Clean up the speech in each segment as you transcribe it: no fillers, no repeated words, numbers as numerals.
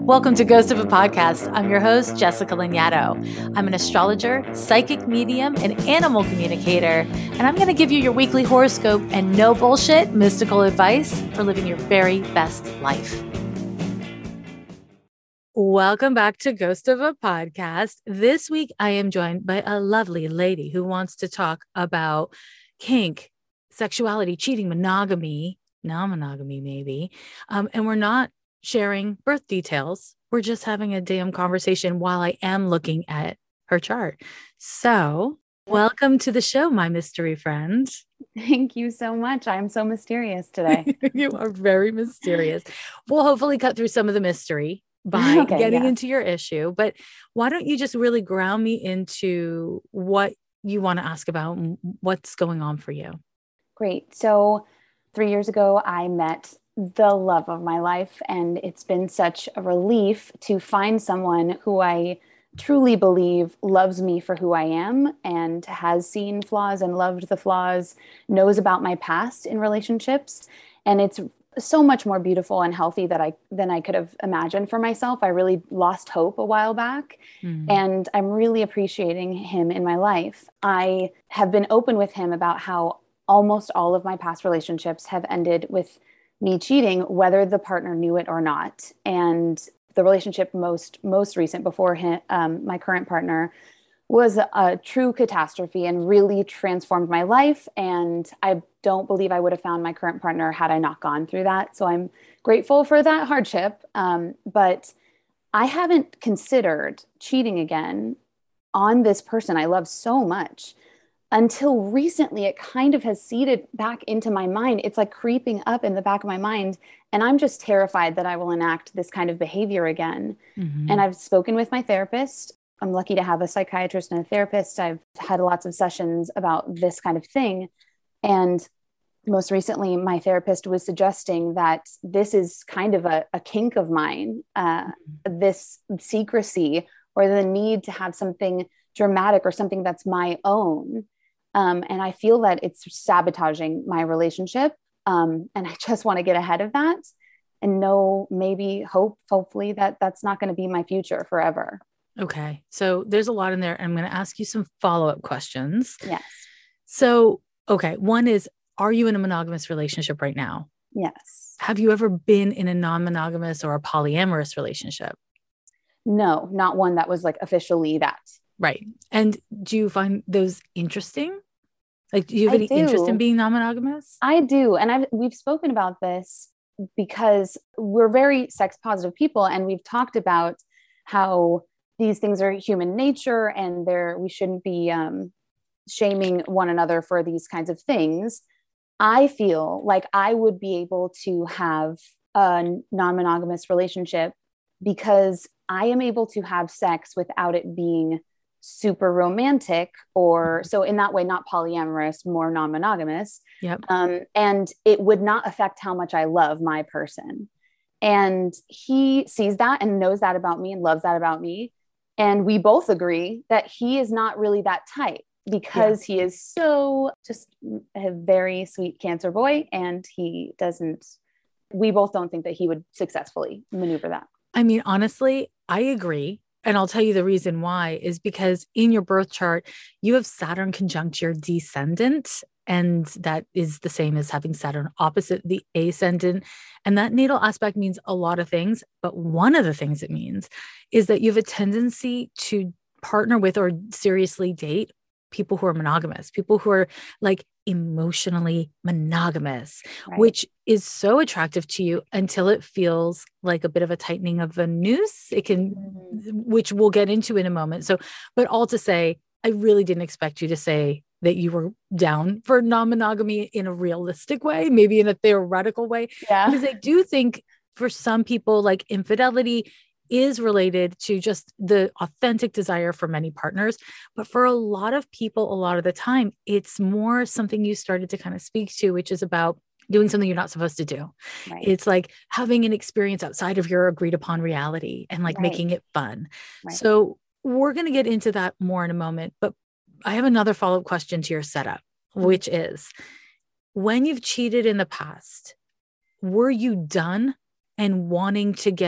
Welcome to Ghost of a Podcast. I'm your host, Jessica Lanyadoo. I'm an astrologer, psychic medium, and animal communicator, and I'm going to give you your weekly horoscope and no bullshit mystical advice for living your very best life. Welcome back to Ghost of a Podcast. This week, I am joined by a lovely lady who wants to talk about kink, sexuality, cheating, monogamy, non-monogamy maybe, and we're not sharing birth details. We're just having a damn conversation while I am looking at her chart. So welcome to the show, my mystery friend. Thank you so much. I'm so mysterious today. You are very mysterious. We'll hopefully cut through some of the mystery by getting into your issue, but why don't you just really ground me into what you want to ask about and what's going on for you? Great. So 3 years ago, I met the love of my life, and it's been such a relief to find someone who I truly believe loves me for who I am and has seen flaws and loved the flaws, knows about my past in relationships. And it's so much more beautiful and healthy than I could have imagined for myself. I really lost hope a while back, and I'm really appreciating him in my life. I have been open with him about how almost all of my past relationships have ended with me cheating, whether the partner knew it or not. And the relationship most recent before him, my current partner, was a true catastrophe and really transformed my life. And I don't believe I would have found my current partner had I not gone through that. So I'm grateful for that hardship. But I haven't considered cheating again on this person I love so much until recently. It kind of has seeded back into my mind. It's like creeping up in the back of my mind. And I'm just terrified that I will enact this kind of behavior again. And I've spoken with my therapist. I'm lucky to have a psychiatrist and a therapist. I've had lots of sessions about this kind of thing. And most recently, my therapist was suggesting that this is kind of a kink of mine, this secrecy or the need to have something dramatic or something that's my own. And I feel that it's sabotaging my relationship. And I just want to get ahead of that and know, hopefully that's not going to be my future forever. Okay. So there's a lot in there. I'm going to ask you some follow-up questions. Yes. So, okay. One is, are you in a monogamous relationship right now? Yes. Have you ever been in a non-monogamous or a polyamorous relationship? No, not one that was like officially that. Right. And do you find those interesting? Like, do you have any interest in being non-monogamous? I do. And we've spoken about this because we're very sex positive people. And we've talked about how these things are human nature and we shouldn't be shaming one another for these kinds of things. I feel like I would be able to have a non-monogamous relationship because I am able to have sex without it being super romantic, or so in that way, not polyamorous, more non-monogamous. Yep. And it would not affect how much I love my person. And he sees that and knows that about me and loves that about me. And we both agree that he is not really that type because he is so just a very sweet Cancer boy. And we both don't think that he would successfully maneuver that. I mean, honestly, I agree. And I'll tell you the reason why is because in your birth chart, you have Saturn conjunct your descendant. And that is the same as having Saturn opposite the ascendant. And that natal aspect means a lot of things. But one of the things it means is that you have a tendency to partner with or seriously date people who are monogamous, people who are like emotionally monogamous, right, which is so attractive to you until it feels like a bit of a tightening of a noose. It can, which we'll get into in a moment. So, but all to say, I really didn't expect you to say that you were down for non-monogamy in a realistic way, maybe in a theoretical way, because I do think for some people, like infidelity is related to just the authentic desire for many partners. But for a lot of people, a lot of the time, it's more something you started to kind of speak to, which is about doing something you're not supposed to do. Right. It's like having an experience outside of your agreed upon reality and like making it fun. Right. So we're going to get into that more in a moment. But I have another follow-up question to your setup, which is, when you've cheated in the past, were you done and wanting to get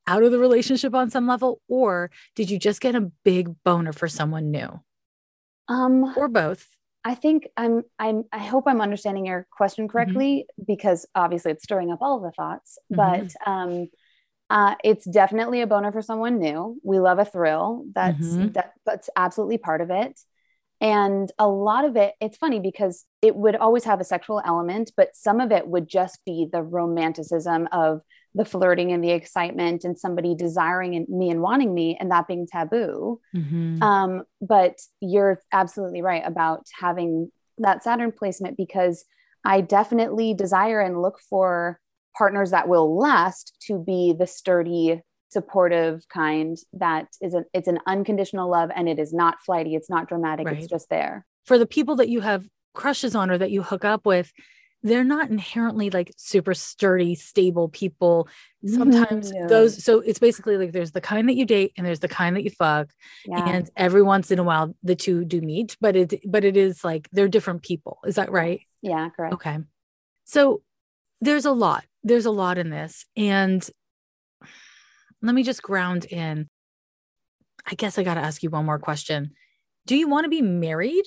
out of the relationship on some level, or did you just get a big boner for someone new? Or both? I think I hope I'm understanding your question correctly, because obviously it's stirring up all of the thoughts, but it's definitely a boner for someone new. We love a thrill. That's absolutely part of it. And a lot of it, it's funny because it would always have a sexual element, but some of it would just be the romanticism of the flirting and the excitement and somebody desiring me and wanting me, and that being taboo. But you're absolutely right about having that Saturn placement, because I definitely desire and look for partners that will last, to be the sturdy, supportive kind that it's an unconditional love, and it is not flighty. It's not dramatic. Right. It's just there. For the people that you have crushes on or that you hook up with, they're not inherently like super sturdy, stable people. Sometimes so it's basically like there's the kind that you date and there's the kind that you fuck. Yeah. And every once in a while the two do meet, but it is like they're different people. Is that right? Yeah, correct. Okay. So there's a lot in this. And let me just ground in. I guess I got to ask you one more question. Do you want to be married?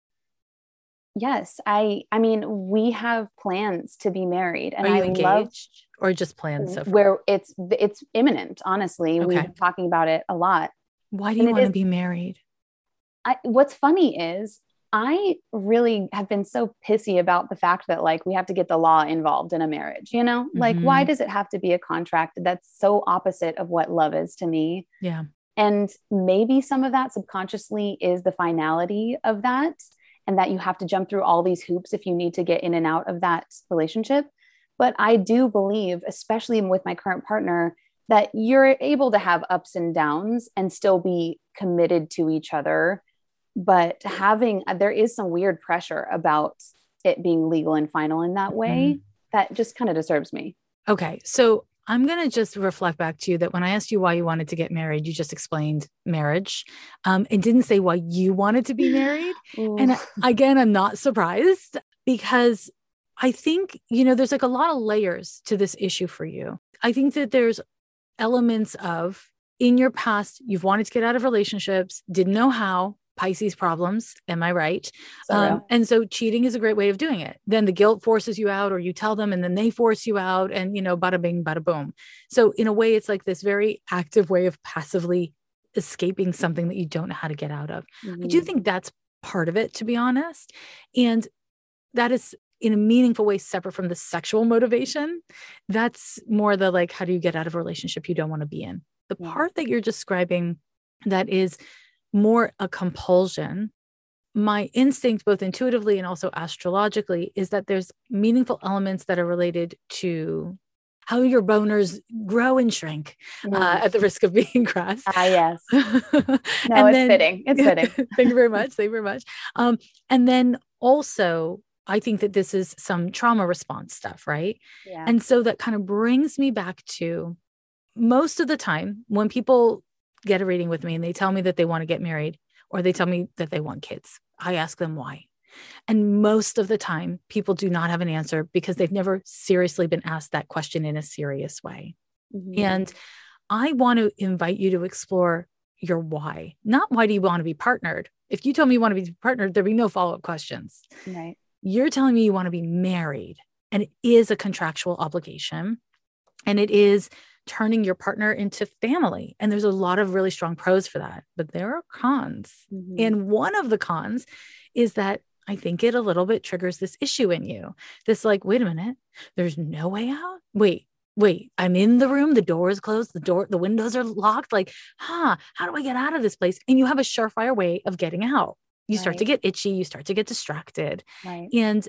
Yes. I mean, we have plans to be married, and are you engaged or just plans so far? Where it's imminent. Honestly, we've been talking about it a lot. Why do you want to be married? What's funny is I really have been so pissy about the fact that like we have to get the law involved in a marriage, like why does it have to be a contract? That's so opposite of what love is to me. Yeah. And maybe some of that subconsciously is the finality of that, and that you have to jump through all these hoops if you need to get in and out of that relationship. But I do believe, especially with my current partner, that you're able to have ups and downs and still be committed to each other. But there is some weird pressure about it being legal and final in that way that just kind of disturbs me. Okay. So I'm going to just reflect back to you that when I asked you why you wanted to get married, you just explained marriage and didn't say why you wanted to be married. And again, I'm not surprised, because I think, there's like a lot of layers to this issue for you. I think that there's elements of, in your past, you've wanted to get out of relationships, didn't know how. Pisces problems. Am I right? And so cheating is a great way of doing it. Then the guilt forces you out, or you tell them and then they force you out, and, bada bing, bada boom. So in a way, it's like this very active way of passively escaping something that you don't know how to get out of. I do think that's part of it, to be honest. And that is in a meaningful way separate from the sexual motivation. That's more the like, how do you get out of a relationship you don't want to be in? The part that you're describing that is more a compulsion, my instinct, both intuitively and also astrologically, is that there's meaningful elements that are related to how your boners grow and shrink, at the risk of being crass. Yes. No, it's fitting. It's fitting. Thank you very much. Thank you very much. And then also, I think that this is some trauma response stuff, right? Yeah. And so that kind of brings me back to, most of the time when people get a reading with me and they tell me that they want to get married, or they tell me that they want kids, I ask them why. And most of the time, people do not have an answer because they've never seriously been asked that question in a serious way. And I want to invite you to explore your why. Not why do you want to be partnered? If you told me you want to be partnered, there'd be no follow-up questions. Right. You're telling me you want to be married, and it is a contractual obligation, and it is turning your partner into family. And there's a lot of really strong pros for that, but there are cons. And one of the cons is that I think it a little bit triggers this issue in you. This like, wait a minute, there's no way out. Wait, I'm in the room. The door is closed. The windows are locked. Like, how do I get out of this place? And you have a surefire way of getting out. You start to get itchy. You start to get distracted. Right. And,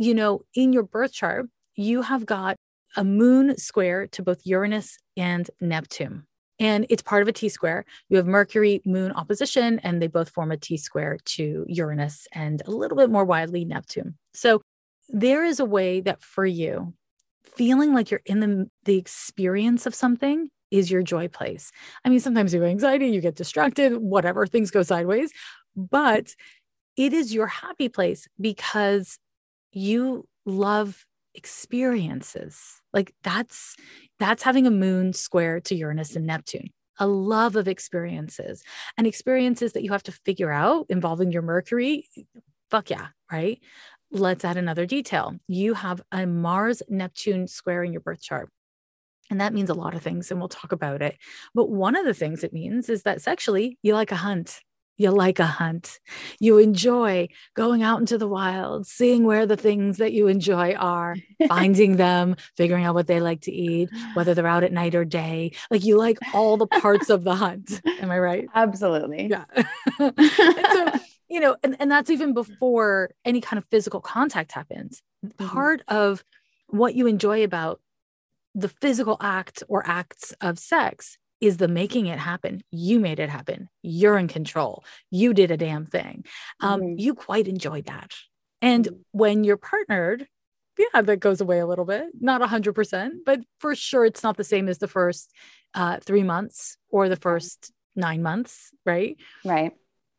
in your birth chart, you have got a moon square to both Uranus and Neptune. And it's part of a T-square. You have Mercury moon opposition, and they both form a T-square to Uranus and a little bit more widely Neptune. So there is a way that for you, feeling like you're in the experience of something is your joy place. I mean, sometimes you have anxiety, you get distracted, whatever, things go sideways, but it is your happy place because you love experiences. Like that's having a moon square to Uranus and Neptune, a love of experiences, and experiences that you have to figure out involving your Mercury. Fuck yeah. Right. Let's add another detail. You have a Mars Neptune square in your birth chart. And that means a lot of things, and we'll talk about it. But one of the things it means is that sexually, you like a hunt. You like a hunt. You enjoy going out into the wild, seeing where the things that you enjoy are, finding them, figuring out what they like to eat, whether they're out at night or day. Like you like all the parts of the hunt. Am I right? Absolutely. Yeah. And so, and that's even before any kind of physical contact happens. Part of what you enjoy about the physical act or acts of sex is the making it happen. You made it happen. You're in control. You did a damn thing. You quite enjoyed that. And when you're partnered, yeah, that goes away a little bit, not 100%, but for sure, it's not the same as the first 3 months or the first 9 months. Right. Right.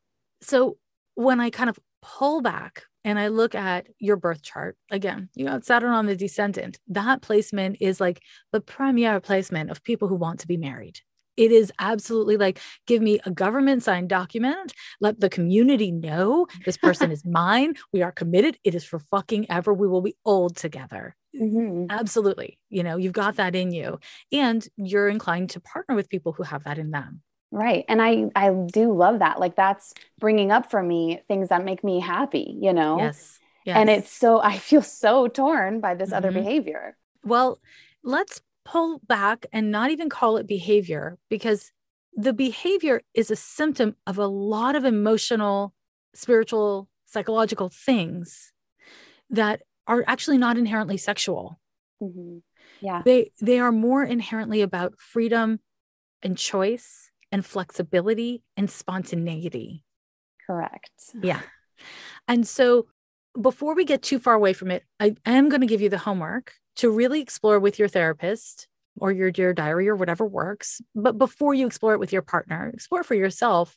So when I kind of pull back and I look at your birth chart, again, you got Saturn on the descendant. That placement is like the premier placement of people who want to be married. It is absolutely like, give me a government signed document. Let the community know this person is mine. We are committed. It is for fucking ever. We will be old together. Absolutely. You've got that in you, and you're inclined to partner with people who have that in them. Right. And I do love that. Like that's bringing up for me things that make me happy, Yes. And I feel so torn by this other behavior. Well, let's pull back and not even call it behavior, because the behavior is a symptom of a lot of emotional, spiritual, psychological things that are actually not inherently sexual. Yeah. They are more inherently about freedom and choice and flexibility and spontaneity. Correct. Yeah. And so before we get too far away from it, I am going to give you the homework to really explore with your therapist or your Dear Diary or whatever works. But before you explore it with your partner, explore for yourself.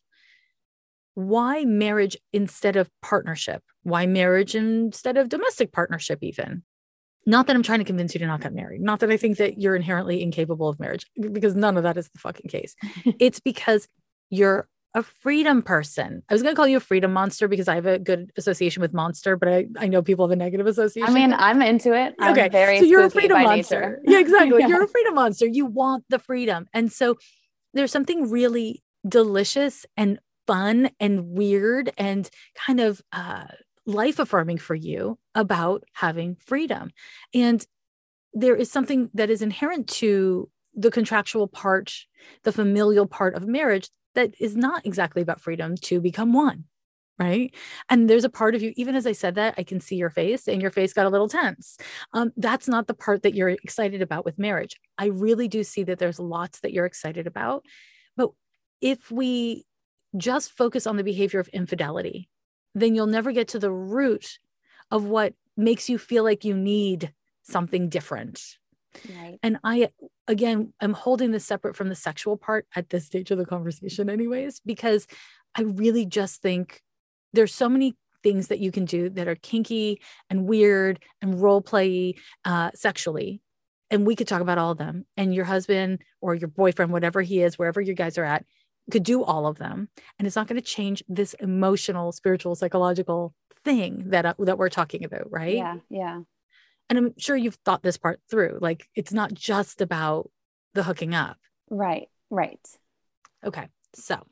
Why marriage instead of partnership? Why marriage instead of domestic partnership even? Not that I'm trying to convince you to not get married. Not that I think that you're inherently incapable of marriage, because none of that is the fucking case. It's because you're a freedom person. I was going to call you a freedom monster because I have a good association with monster, but I know people have a negative association. I mean, I'm into it. Okay. I'm very so you're a spooky freedom by monster. nature. Yeah, exactly. Yeah. You're a freedom monster. You want the freedom. And so there's something really delicious and fun and weird and kind of life affirming for you about having freedom. And there is something that is inherent to the contractual part, the familial part of marriage, that is not exactly about freedom to become one, right? And there's a part of you, even as I said that, I can see your face, and your face got a little tense. That's not the part that you're excited about with marriage. I really do see that there's lots that you're excited about. But if we just focus on the behavior of infidelity, then you'll never get to the root of what makes you feel like you need something different. Right. And I'm holding this separate from the sexual part at this stage of the conversation anyways, because I really just think there's so many things that you can do that are kinky and weird and role play sexually. And we could talk about all of them, and your husband or your boyfriend, whatever he is, wherever you guys are at, could do all of them. And it's not going to change this emotional, spiritual, psychological thing that we're talking about. Right. Yeah. Yeah. And I'm sure you've thought this part through. Like, it's not just about the hooking up. Right. Right. Okay. So,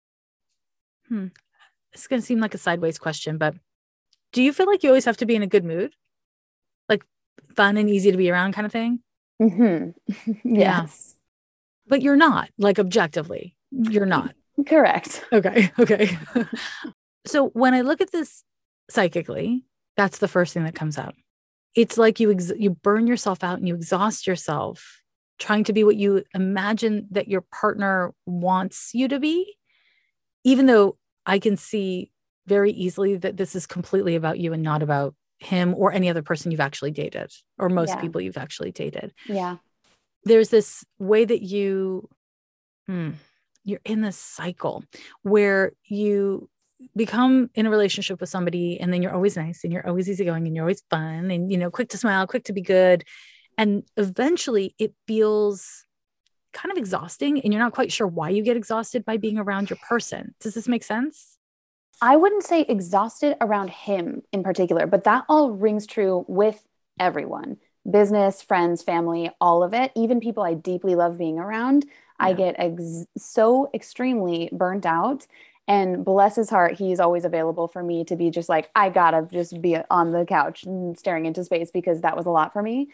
it's going to seem like a sideways question, but do you feel like you always have to be in a good mood? Like fun and easy to be around kind of thing? Yes. Yeah. But you're not, like, objectively, you're not. Correct. Okay. So when I look at this psychically, that's the first thing that comes out. It's like you burn yourself out and you exhaust yourself trying to be what you imagine that your partner wants you to be, even though I can see very easily that this is completely about you and not about him or any other person you've actually dated, or most people you've actually dated. Yeah. There's this way that you're in this cycle where you become in a relationship with somebody and then you're always nice and you're always easygoing and you're always fun and, quick to smile, quick to be good. And eventually it feels kind of exhausting and you're not quite sure why you get exhausted by being around your person. Does this make sense? I wouldn't say exhausted around him in particular, but that all rings true with everyone, business, friends, family, all of it, even people I deeply love being around. Yeah. I get so extremely burnt out. And bless his heart, he's always available for me to be just like, I gotta just be on the couch and staring into space because that was a lot for me.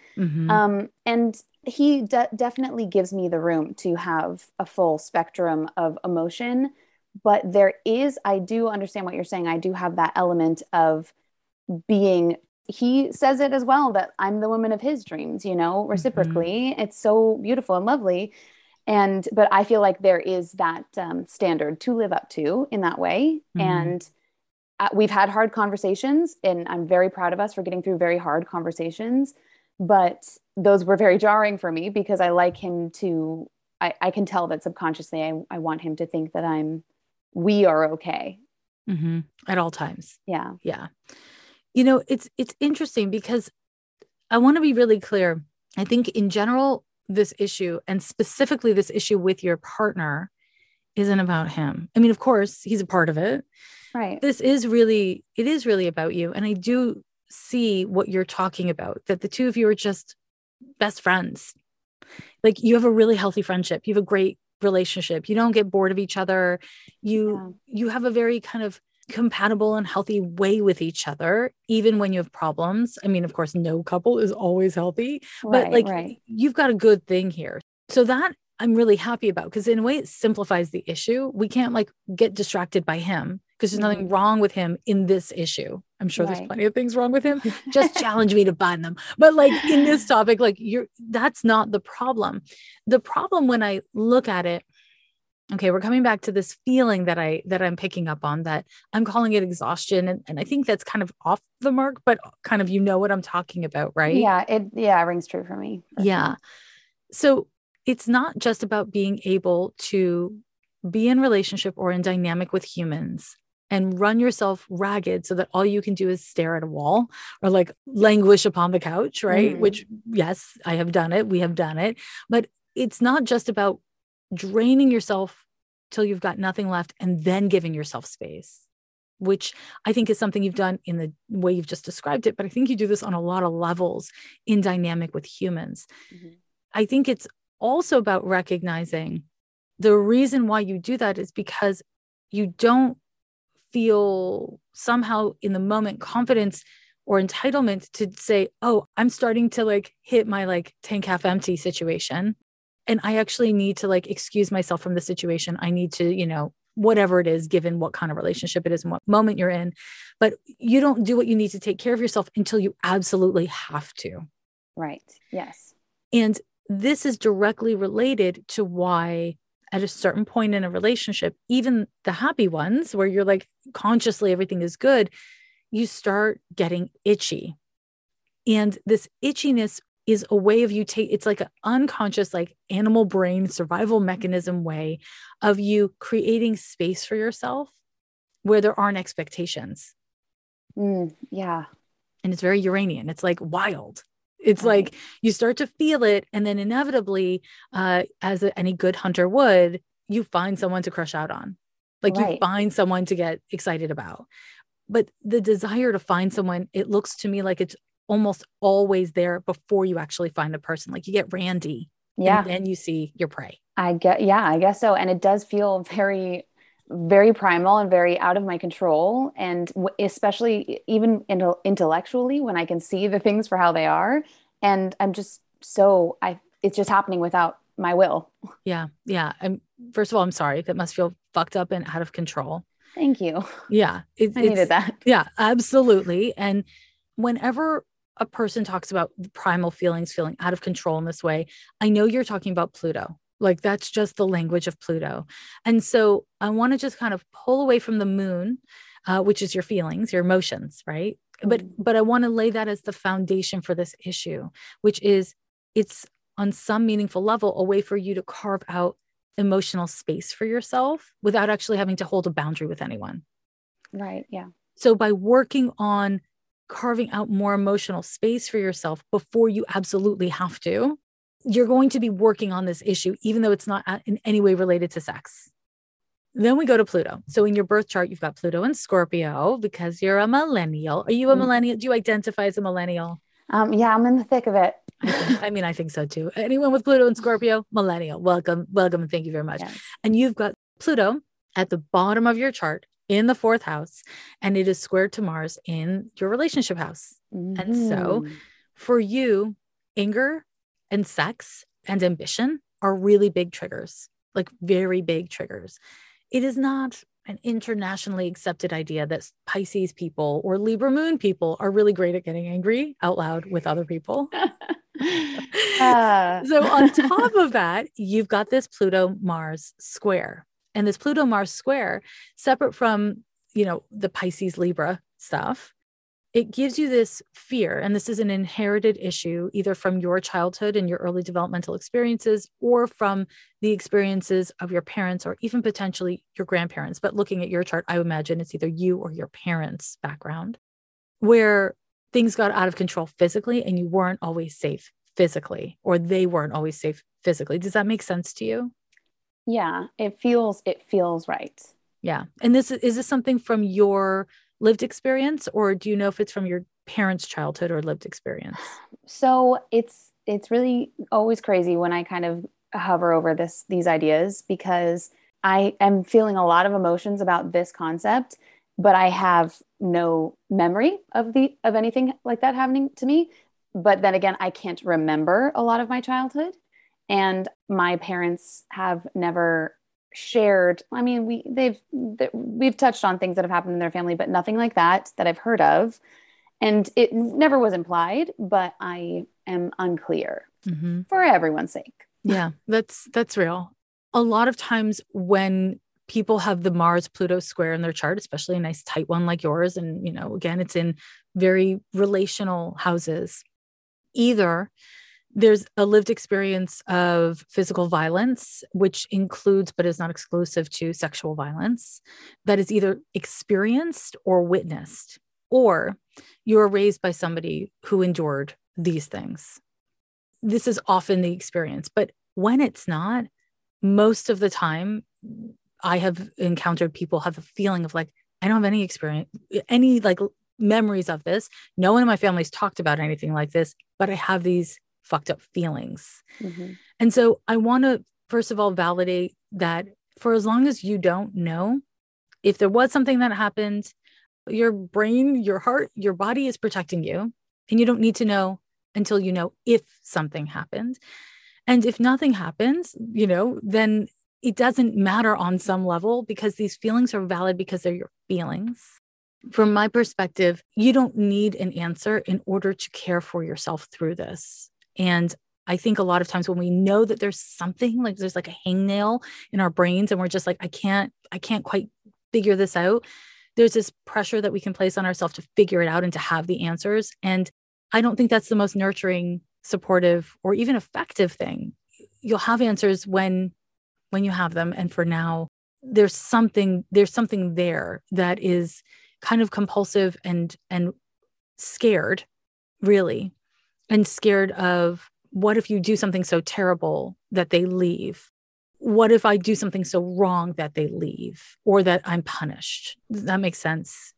And he definitely gives me the room to have a full spectrum of emotion. But I do understand what you're saying. I do have that element of being, he says it as well, that I'm the woman of his dreams, reciprocally. It's so beautiful and lovely. But I feel like there is that standard to live up to in that way. And we've had hard conversations and I'm very proud of us for getting through very hard conversations, but those were very jarring for me because I like him to, I can tell that subconsciously, I want him to think that we are okay. At all times. Yeah. Yeah. It's interesting because I want to be really clear. I think in general, this issue and specifically this issue with your partner isn't about him. I mean, of course, he's a part of it. Right. It is really about you. And I do see what you're talking about, that the two of you are just best friends. Like you have a really healthy friendship. You have a great relationship. You don't get bored of each other. You have a very kind of compatible and healthy way with each other, even when you have problems. I mean, of course, no couple is always healthy, but you've got a good thing here. So that I'm really happy about because in a way it simplifies the issue. We can't get distracted by him because there's nothing wrong with him in this issue. I'm sure there's plenty of things wrong with him. Just challenge me to find them. But in this topic, that's not the problem. The problem when I look at it, okay, we're coming back to this feeling that I'm picking up on, that I'm calling it exhaustion. And I think that's kind of off the mark, but kind of, what I'm talking about, right? Yeah. It rings true for me. Sure. So it's not just about being able to be in relationship or in dynamic with humans and run yourself ragged so that all you can do is stare at a wall or languish upon the couch, right? Which, yes, I have done it. We have done it. But it's not just about draining yourself till you've got nothing left and then giving yourself space, which I think is something you've done in the way you've just described it. But I think you do this on a lot of levels in dynamic with humans. I think it's also about recognizing the reason why you do that is because you don't feel somehow in the moment confidence or entitlement to say, oh, I'm starting to hit my tank half empty situation. And I actually need to excuse myself from the situation. I need to, whatever it is, given what kind of relationship it is and what moment you're in. But you don't do what you need to take care of yourself until you absolutely have to. Right. Yes. And this is directly related to why at a certain point in a relationship, even the happy ones where you're consciously everything is good, you start getting itchy. And this itchiness is a way of it's like an unconscious, animal brain survival mechanism way of you creating space for yourself where there aren't expectations. Yeah. And it's very Uranian. It's wild. It's you start to feel it. And then inevitably, as any good hunter would, you find someone to crush out on. You find someone to get excited about. But the desire to find someone, it looks to me like it's almost always there before you actually find the person. You get randy. Yeah. And then you see your prey. I guess so. And it does feel very, very primal and very out of my control. And especially even intellectually, when I can see the things for how they are. And I'm just it's just happening without my will. Yeah. Yeah. First of all, I'm sorry. That must feel fucked up and out of control. Thank you. Yeah. I needed that. Yeah, absolutely. And whenever a person talks about the primal feelings, feeling out of control in this way, I know you're talking about Pluto. That's just the language of Pluto. And so I want to just kind of pull away from the moon, which is your feelings, your emotions, right? But I want to lay that as the foundation for this issue, which is it's on some meaningful level a way for you to carve out emotional space for yourself without actually having to hold a boundary with anyone. Right. Yeah. So by working on carving out more emotional space for yourself before you absolutely have to, you're going to be working on this issue, even though it's not in any way related to sex. Then we go to Pluto. So in your birth chart, you've got Pluto and Scorpio because you're a millennial. Are you a millennial? Do you identify as a millennial? Yeah, I'm in the thick of it. I think so too. Anyone with Pluto and Scorpio, millennial. Welcome, and thank you very much. Yes. And you've got Pluto at the bottom of your chart in the 4th house, and it is squared to Mars in your relationship house. Mm-hmm. And so for you, anger and sex and ambition are really big triggers, like very big triggers. It is not an internationally accepted idea that Pisces people or Libra moon people are really great at getting angry out loud with other people. So on top of that, you've got this Pluto-Mars square. And this Pluto-Mars square, separate from, the Pisces-Libra stuff, it gives you this fear. And this is an inherited issue, either from your childhood and your early developmental experiences, or from the experiences of your parents, or even potentially your grandparents. But looking at your chart, I would imagine it's either you or your parents' background, where things got out of control physically and you weren't always safe physically, or they weren't always safe physically. Does that make sense to you? Yeah, it feels right. Yeah. And is this something from your lived experience, or do you know if it's from your parents' childhood or lived experience? So it's really always crazy when I kind of hover over these ideas, because I am feeling a lot of emotions about this concept, but I have no memory of anything like that happening to me. But then again, I can't remember a lot of my childhood, and my parents have never shared. I mean, we've touched on things that have happened in their family, but nothing like that I've heard of. And it never was implied, but I am unclear for everyone's sake. Yeah, that's real. A lot of times when people have the Mars Pluto square in their chart, especially a nice tight one like yours, and again, it's in very relational houses, either there's a lived experience of physical violence, which includes but is not exclusive to sexual violence, that is either experienced or witnessed, or you were raised by somebody who endured these things. This is often the experience. But when it's not, most of the time, I have encountered people have a feeling of like, I don't have any experience, any like memories of this. No one in my family's talked about anything like this, but I have these fucked up feelings. And so I want to, first of all, validate that for as long as you don't know, if there was something that happened, your brain, your heart, your body is protecting you, and you don't need to know until you know if something happened. And if nothing happens, then it doesn't matter on some level, because these feelings are valid because they're your feelings. From my perspective, you don't need an answer in order to care for yourself through this. And I think a lot of times when we know that there's something, like there's like a hangnail in our brains and we're just like, I can't quite figure this out, there's this pressure that we can place on ourselves to figure it out and to have the answers. And I don't think that's the most nurturing, supportive, or even effective thing. You'll have answers when you have them. And for now, there's something there that is kind of compulsive and scared, really. And scared of, what if you do something so terrible that they leave? What if I do something so wrong that they leave, or that I'm punished? Does that make sense?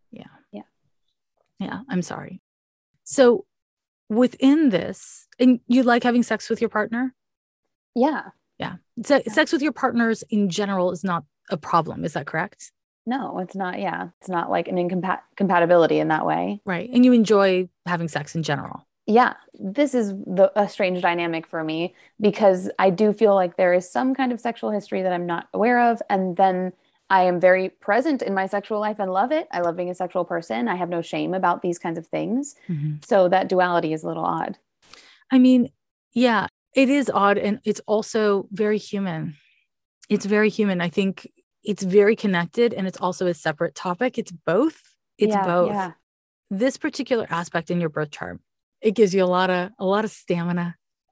Yeah. I'm sorry. So within this, and you like having sex with your partner? Yeah. So sex with your partners in general is not a problem. Is that correct? No, it's not. Yeah. It's not like an incompatibility in that way. Right. And you enjoy having sex in general. Yeah, this is a strange dynamic for me, because I do feel like there is some kind of sexual history that I'm not aware of. And then I am very present in my sexual life and love it. I love being a sexual person. I have no shame about these kinds of things. So that duality is a little odd. I mean, yeah, it is odd. And it's also very human. It's very human. I think it's very connected, and it's also a separate topic. It's both. It's both. Yeah. This particular aspect in your birth chart, it gives you a lot of stamina,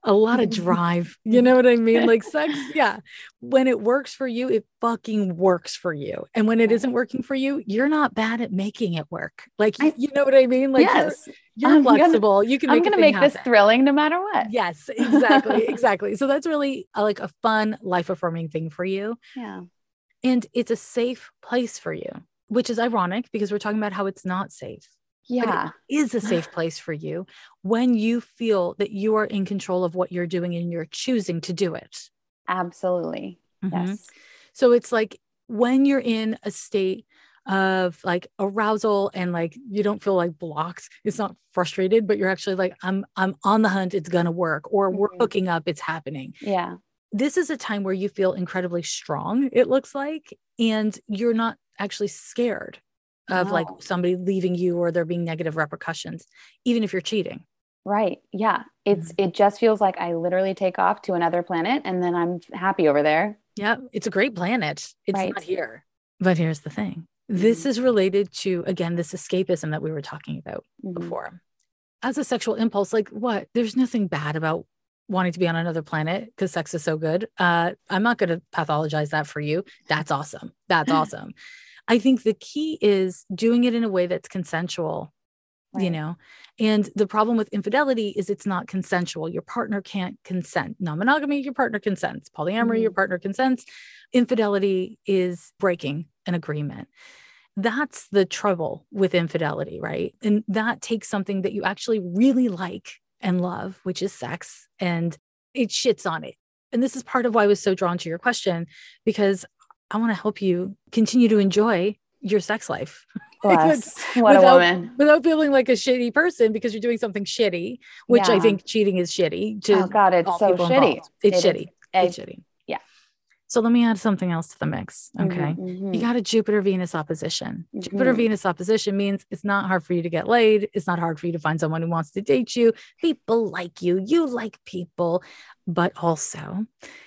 a lot of drive. You know what I mean? Like sex, yeah. When it works for you, it fucking works for you. And when it Right. isn't working for you, you're not bad at making it work. Like, I, you know what I mean? Like yes, you're flexible. You can I'm make a gonna thing make this happen. thrilling no matter what. Yes, exactly. Exactly. So that's really like a fun, life affirming thing for you. Yeah. And it's a safe place for you, which is ironic because we're talking about how it's not safe. But it Yeah. is a safe place for you when you feel that you are in control of what you're doing and you're choosing to do it. Absolutely. Mhm. Yes. So it's like when you're in a state of like arousal and like you don't feel like blocked, it's not frustrated, but you're actually like, I'm on the hunt, it's gonna work, or we're Mhm. hooking up, it's happening. Yeah. This is a time where you feel incredibly strong, it looks like, and you're not actually scared of like No. somebody leaving you or there being negative repercussions, even if you're cheating. Right. Yeah. Mhm. It just feels like I literally take off to another planet and then I'm happy over there. Yeah, it's a great planet. It's not Right. here. But here's the thing. This Mhm. is related to, again, this escapism that we were talking about Mhm. before. As a sexual impulse, like what? There's nothing bad about wanting to be on another planet because sex is so good. I'm not going to pathologize that for you. That's awesome. That's awesome. I think the key is doing it in a way that's consensual, you Right. know, and the problem with infidelity is it's not consensual. Your partner can't consent. Non-monogamy, your partner consents. Polyamory, your Mhm. partner consents. Infidelity is breaking an agreement. That's the trouble with infidelity, right? And that takes something that you actually really like and love, which is sex, and it shits on it. And this is part of why I was so drawn to your question, because I want to help you continue to enjoy your sex life. Bless. What a without woman. without feeling like a shitty person because you're doing something shitty, which I Yeah. think cheating is shitty Oh to God, it's all so people shitty. involved. It's It is. shitty. It's shitty. Yeah. So let me add something else to the mix. Okay. You Mhm. got a Jupiter Venus opposition. Jupiter Mhm. Venus opposition means it's not hard for you to get laid. It's not hard for you to find someone who wants to date you. People like you. You like people. But also,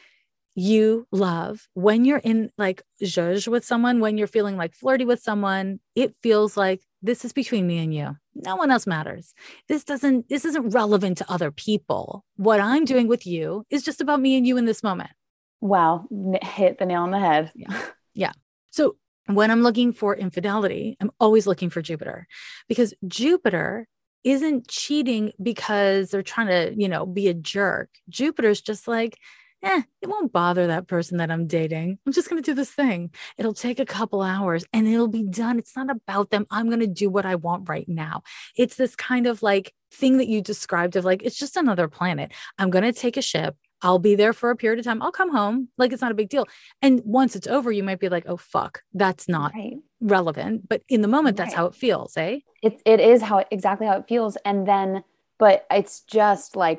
you love when you're in like zhuzh with someone, when you're feeling like flirty with someone, it feels like this is between me and you. No one else matters. This isn't relevant to other people. What I'm doing with you is just about me and you in this moment. Wow. Hit the nail on the head. Yeah. Yeah. So when I'm looking for infidelity, I'm always looking for Jupiter because Jupiter isn't cheating because they're trying to, be a jerk. Jupiter's just like, it won't bother that person that I'm dating. I'm just going to do this thing. It'll take a couple hours and it'll be done. It's not about them. I'm going to do what I want right now. It's this kind of like thing that you described of like, it's just another planet. I'm going to take a ship. I'll be there for a period of time. I'll come home. Like it's not a big deal. And once it's over, you might be like, oh, fuck, that's not Right. relevant. But in the moment, that's Right. how it feels, eh? It is exactly how it feels. And then, but it's just like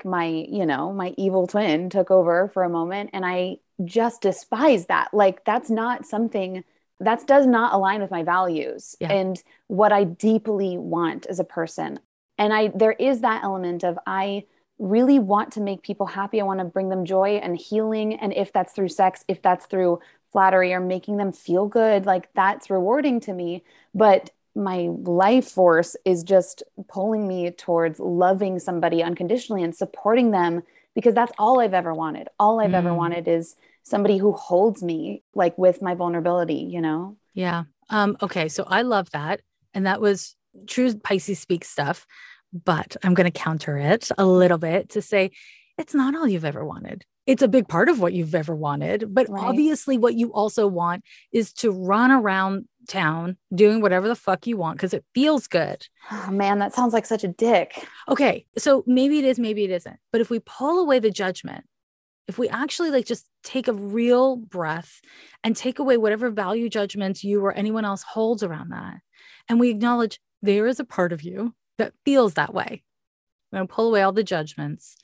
my evil twin took over for a moment and I just despise that. Like that's not something that does not align with my values Yeah. and what I deeply want as a person. And there is that element of I really want to make people happy. I want to bring them joy and healing. And if that's through sex, if that's through flattery or making them feel good, like that's rewarding to me. But my life force is just pulling me towards loving somebody unconditionally and supporting them because that's all I've ever wanted. All I've ever Mm, wanted is somebody who holds me like with my vulnerability. yeah. Okay. So I love that. And that was true Pisces speak stuff, but I'm going to counter it a little bit to say it's not all you've ever wanted. It's a big part of what you've ever wanted. But Right. obviously, what you also want is to run around town doing whatever the fuck you want because it feels good. Oh, man, that sounds like such a dick. Okay. So maybe it is, maybe it isn't. But if we pull away the judgment, if we actually like just take a real breath and take away whatever value judgments you or anyone else holds around that, and we acknowledge there is a part of you that feels that way, we're going to pull away all the judgments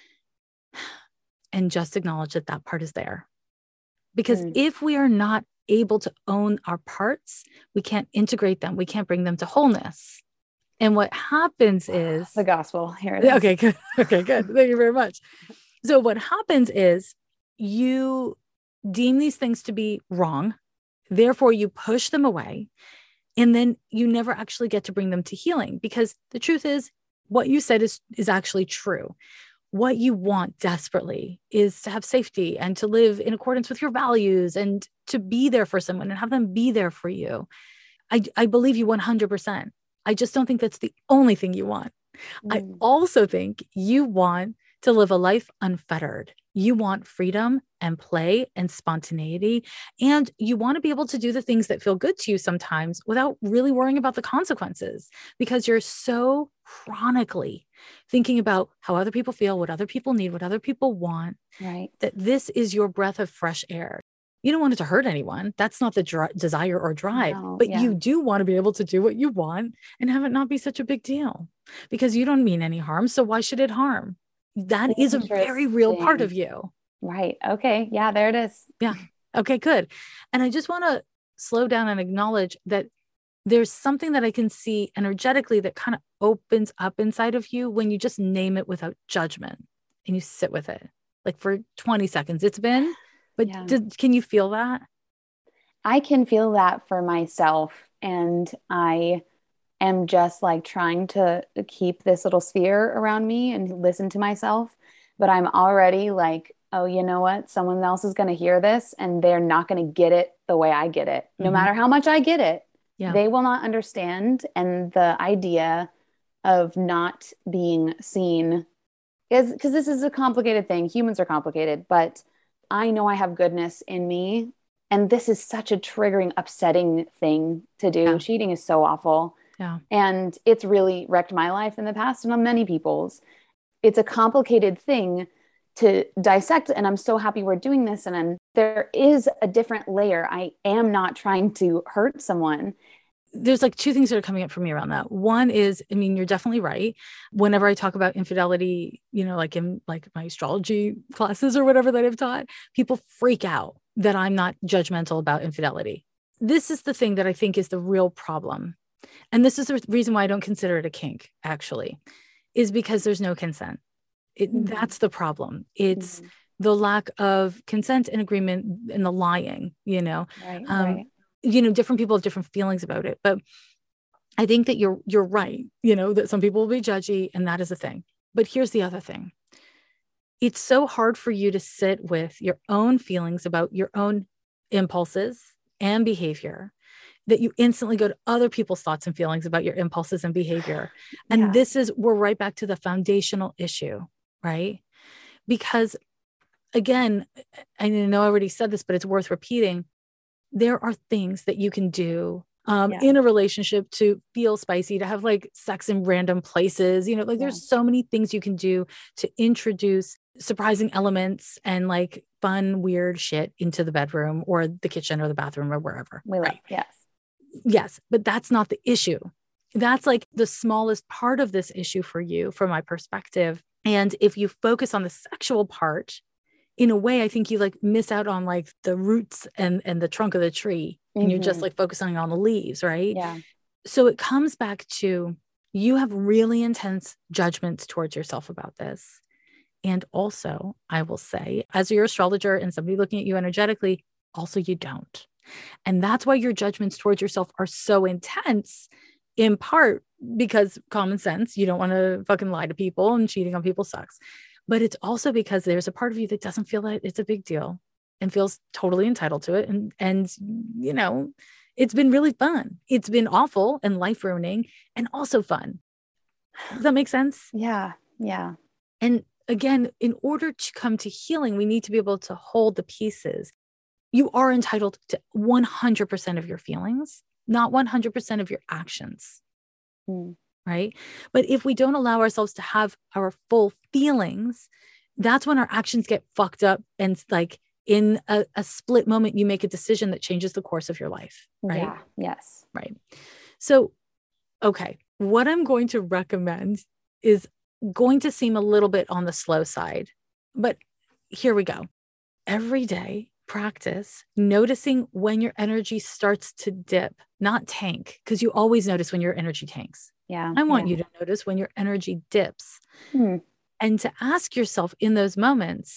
and just acknowledge that that part is there. Because if we are not able to own our parts, we can't integrate them. We can't bring them to wholeness. And what happens is The gospel. Here it is. okay, good. Okay, good. Thank you very much. So what happens is you deem these things to be wrong. Therefore, you push them away. And then you never actually get to bring them to healing because the truth is what you said is actually true. what you want desperately is to have safety and to live in accordance with your values and to be there for someone and have them be there for you. I believe you 100%. I just don't think that's the only thing you want. I also think you want to live a life unfettered. You want freedom and play and spontaneity. And you want to be able to do the things that feel good to you sometimes without really worrying about the consequences, because you're so chronically thinking about how other people feel, what other people need, what other people want, right? That this is your breath of fresh air. You don't want it to hurt anyone. That's not the desire or drive, but you do want to be able to do what you want and have it not be such a big deal, because you don't mean any harm. So why should it harm? That is a very real part of you. Right. Okay. Yeah, there it is. Yeah. Okay, good. And I just want to slow down and acknowledge that there's something that I can see energetically that kind of opens up inside of you when you just name it without judgment and you sit with it. Like for 20 seconds it's been, but can you feel that? I can feel that for myself. And I am just like trying to keep this little sphere around me and listen to myself. But I'm already like, oh, you know what? Someone else is going to hear this and they're not going to get it the way I get it. No matter how much I get it, they will not understand. And the idea of not being seen is, because this is a complicated thing. Humans are complicated, but I know I have goodness in me. And this is such a triggering, upsetting thing to do. Yeah. Cheating is so awful. Yeah. And it's really wrecked my life in the past and on many people's. It's a complicated thing to dissect. And I'm so happy we're doing this. And there is a different layer. I am not trying to hurt someone. There's like two things that are coming up for me around that. One is, I mean, you're definitely right. Whenever I talk about infidelity, you know, like in like my astrology classes or whatever that I've taught, people freak out that I'm not judgmental about infidelity. This is the thing that I think is the real problem. And this is the reason why I don't consider it a kink, actually, is because there's no consent. That's the problem. It's the lack of consent and agreement and the lying, you know. Right. You know, different people have different feelings about it, but I think that you're right, you know, that some people will be judgy, and that is a thing. But here's the other thing. It's so hard for you to sit with your own feelings about your own impulses and behavior that you instantly go to other people's thoughts and feelings about your impulses and behavior. And we're right back to the foundational issue, right? Because again, I know I already said this, but it's worth repeating. There are things that you can do in a relationship to feel spicy, to have like sex in random places, you know, like there's so many things you can do to introduce surprising elements and like fun, weird shit into the bedroom or the kitchen or the bathroom or wherever. Yes. But that's not the issue. That's like the smallest part of this issue for you, from my perspective. And if you focus on the sexual part, in a way, I think you like miss out on like the roots and the trunk of the tree, and you're just like focusing on the leaves, right? Yeah. So it comes back to, you have really intense judgments towards yourself about this. And also, I will say, as your astrologer and somebody looking at you energetically, also you don't. And that's why your judgments towards yourself are so intense, in part because common sense, you don't want to fucking lie to people, and cheating on people sucks. But it's also because there's a part of you that doesn't feel that it's a big deal and feels totally entitled to it. And you know, it's been really fun. It's been awful and life ruining and also fun. Does that make sense? Yeah. Yeah. And again, in order to come to healing, we need to be able to hold the pieces. You are entitled to 100% of your feelings, not 100% of your actions. Right? But if we don't allow ourselves to have our full feelings, that's when our actions get fucked up. And like in a split moment, you make a decision that changes the course of your life. Right? Yeah. Yes. Right. So, okay. What I'm going to recommend is going to seem a little bit on the slow side, but here we go. Every day, practice noticing when your energy starts to dip, not tank, because you always notice when your energy tanks. Yeah. I want you to notice when your energy dips and to ask yourself in those moments,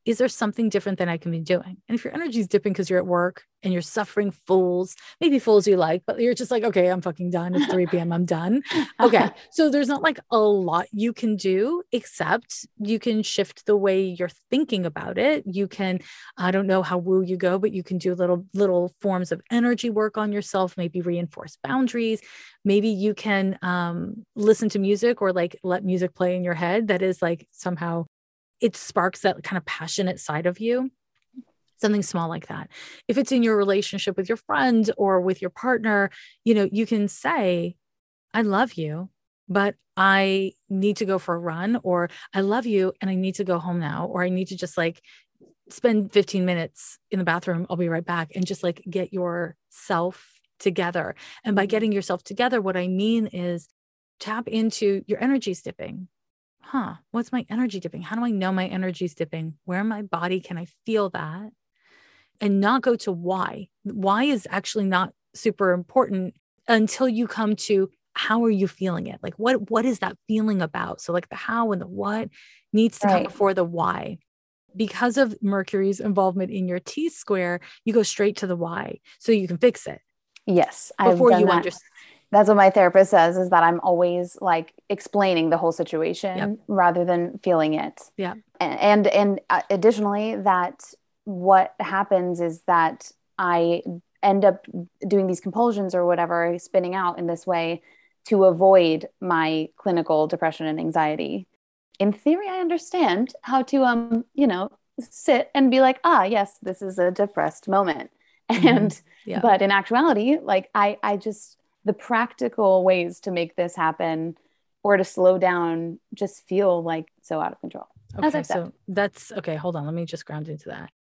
is there something different that I can be doing? And if your energy is dipping because you're at work and you're suffering fools, maybe fools you like, but you're just like, okay, I'm fucking done. It's 3 p.m. I'm done. Okay. So there's not like a lot you can do, except you can shift the way you're thinking about it. You can, I don't know how woo you go, but you can do little forms of energy work on yourself, maybe reinforce boundaries. Maybe you can listen to music or like let music play in your head that is like somehow it sparks that kind of passionate side of you. Something small like that. If it's in your relationship with your friend or with your partner, you can say, I love you, but I need to go for a run, or I love you and I need to go home now, or I need to just like spend 15 minutes in the bathroom. I'll be right back. And just like get yourself together. And by getting yourself together, what I mean is tap into your energy dipping. What's my energy dipping? How do I know my energy is dipping? Where in my body can I feel that? And not go to why. Why is actually not super important until you come to how are you feeling it? Like what is that feeling about? So like the how and the what needs to come before the why. Because of Mercury's involvement in your T-square, you go straight to the why so you can fix it. Yes. Before you understand. That's what my therapist says, is that I'm always like explaining the whole situation rather than feeling it. Yeah. And additionally, that what happens is that I end up doing these compulsions or whatever, spinning out in this way to avoid my clinical depression and anxiety. In theory, I understand how to, sit and be like, yes, this is a depressed moment. And, but in actuality, like I just, the practical ways to make this happen or to slow down just feel like so out of control. Okay, so that's okay. Hold on. Let me just ground into that.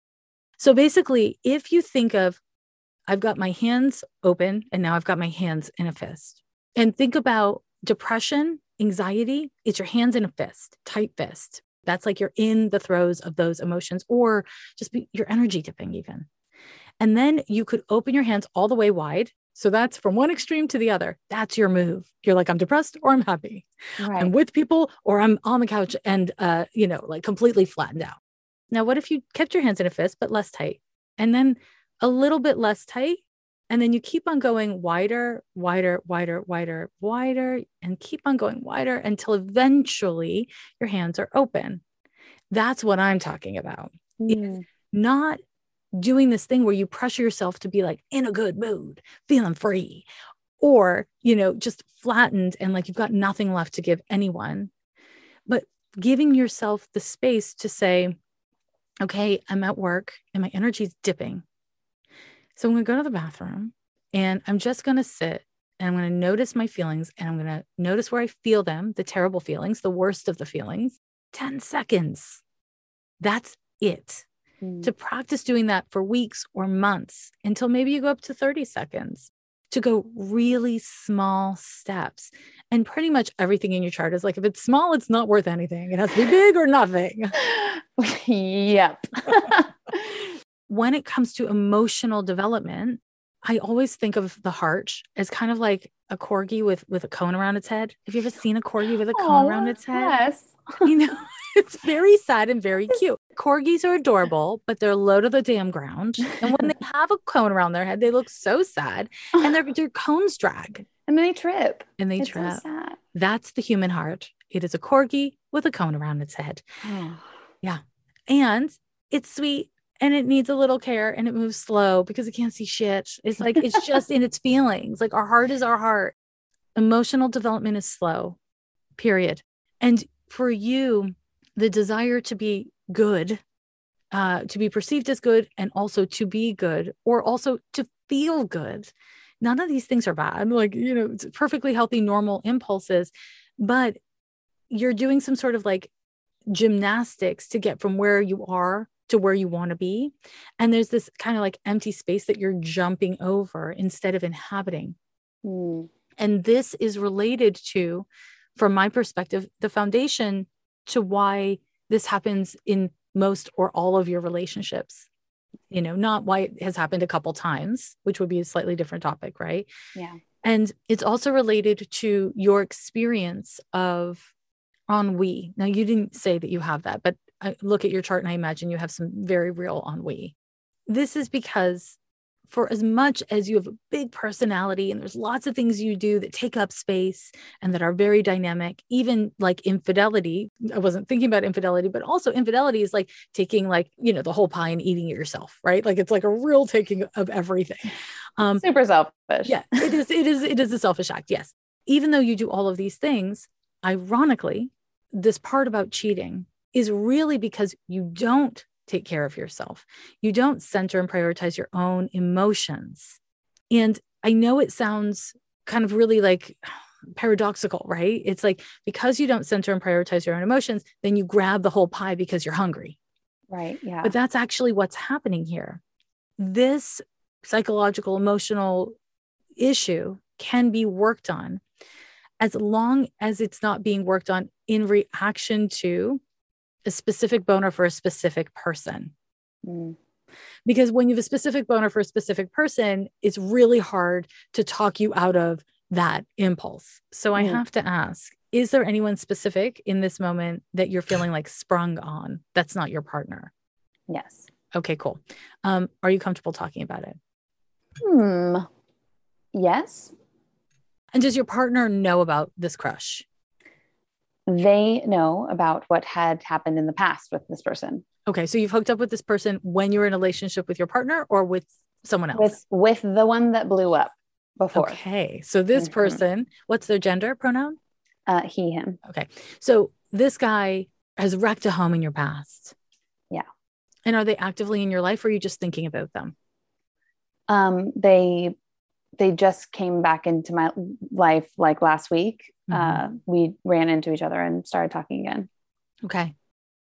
So basically, if you think of, I've got my hands open and now I've got my hands in a fist, and think about depression, anxiety, it's your hands in a fist, tight fist. That's like you're in the throes of those emotions, or just your energy dipping even. And then you could open your hands all the way wide. So that's from one extreme to the other. That's your move. You're like, I'm depressed or I'm happy. Right. I'm with people or I'm on the couch and, like completely flattened out. Now, what if you kept your hands in a fist, but less tight, and then a little bit less tight? And then you keep on going wider, wider, wider, wider, wider, and keep on going wider until eventually your hands are open. That's what I'm talking about. It's not doing this thing where you pressure yourself to be like in a good mood, feeling free, or, just flattened and like you've got nothing left to give anyone, but giving yourself the space to say, okay, I'm at work and my energy is dipping. So I'm going to go to the bathroom and I'm just going to sit and I'm going to notice my feelings and I'm going to notice where I feel them, the terrible feelings, the worst of the feelings, 10 seconds. That's it. To practice doing that for weeks or months until maybe you go up to 30 seconds, to go really small steps. And pretty much everything in your chart is like, if it's small, it's not worth anything. It has to be big or nothing. Yep. When it comes to emotional development, I always think of the heart as kind of like a corgi with a cone around its head. Have you ever seen a corgi with a cone around its head? Yes. It's very sad and very cute. Corgis are adorable, but they're low to the damn ground. And when they have a cone around their head, they look so sad. And their cones drag. And then they trip. It's so sad. That's the human heart. It is a corgi with a cone around its head. Yeah. And it's sweet. And it needs a little care and it moves slow because it can't see shit. It's like, it's just in its feelings. Like our heart is our heart. Emotional development is slow, period. And for you, the desire to be good, to be perceived as good, and also to be good, or also to feel good. None of these things are bad. Like, it's perfectly healthy, normal impulses, but you're doing some sort of like gymnastics to get from where you are to where you want to be. And there's this kind of like empty space that you're jumping over instead of inhabiting. And this is related to, from my perspective, the foundation to why this happens in most or all of your relationships. Not why it has happened a couple times, which would be a slightly different topic, right? Yeah. And it's also related to your experience of ennui. Now, you didn't say that you have that, but I look at your chart and I imagine you have some very real ennui. This is because for as much as you have a big personality and there's lots of things you do that take up space and that are very dynamic, even like infidelity, I wasn't thinking about infidelity, but also infidelity is like taking like, the whole pie and eating it yourself, right? Like it's like a real taking of everything. Super selfish. Yeah, it is a selfish act. Yes. Even though you do all of these things, ironically, this part about cheating is really because you don't take care of yourself. You don't center and prioritize your own emotions. And I know it sounds kind of really like paradoxical, right? It's like because you don't center and prioritize your own emotions, then you grab the whole pie because you're hungry. Right. Yeah. But that's actually what's happening here. This psychological, emotional issue can be worked on as long as it's not being worked on in reaction to a specific boner for a specific person. Because when you have a specific boner for a specific person, it's really hard to talk you out of that impulse. So I have to ask, is there anyone specific in this moment that you're feeling like sprung on that's not your partner? Yes. Okay, cool. Are you comfortable talking about it? Yes. And does your partner know about this crush? They know about what had happened in the past with this person. Okay. So you've hooked up with this person when you were in a relationship with your partner or with someone else? With the one that blew up before. Okay. So this person, what's their gender pronoun? He, him. Okay. So this guy has wrecked a home in your past. Yeah. And are they actively in your life or are you just thinking about them? They just came back into my life like last week. We ran into each other and started talking again. Okay.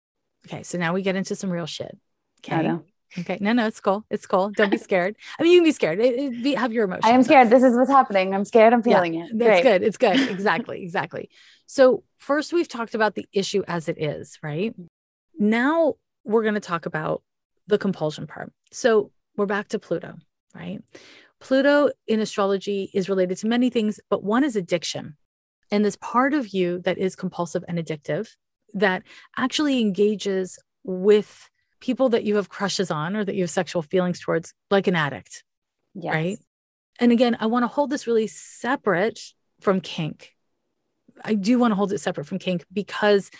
So now we get into some real shit. Okay. No. Okay. No, it's cool. It's cool. Don't be scared. I mean, you can be scared. Have your emotions. I am scared. This is what's happening. I'm scared. I'm feeling it. That's good. It's good. Exactly. So first we've talked about the issue as it is, right? Now we're going to talk about the compulsion part. So we're back to Pluto, right? Pluto in astrology is related to many things, but one is addiction. And this part of you that is compulsive and addictive that actually engages with people that you have crushes on or that you have sexual feelings towards, like an addict, right? And again, I want to hold this really separate from kink. I do want to hold it separate from kink because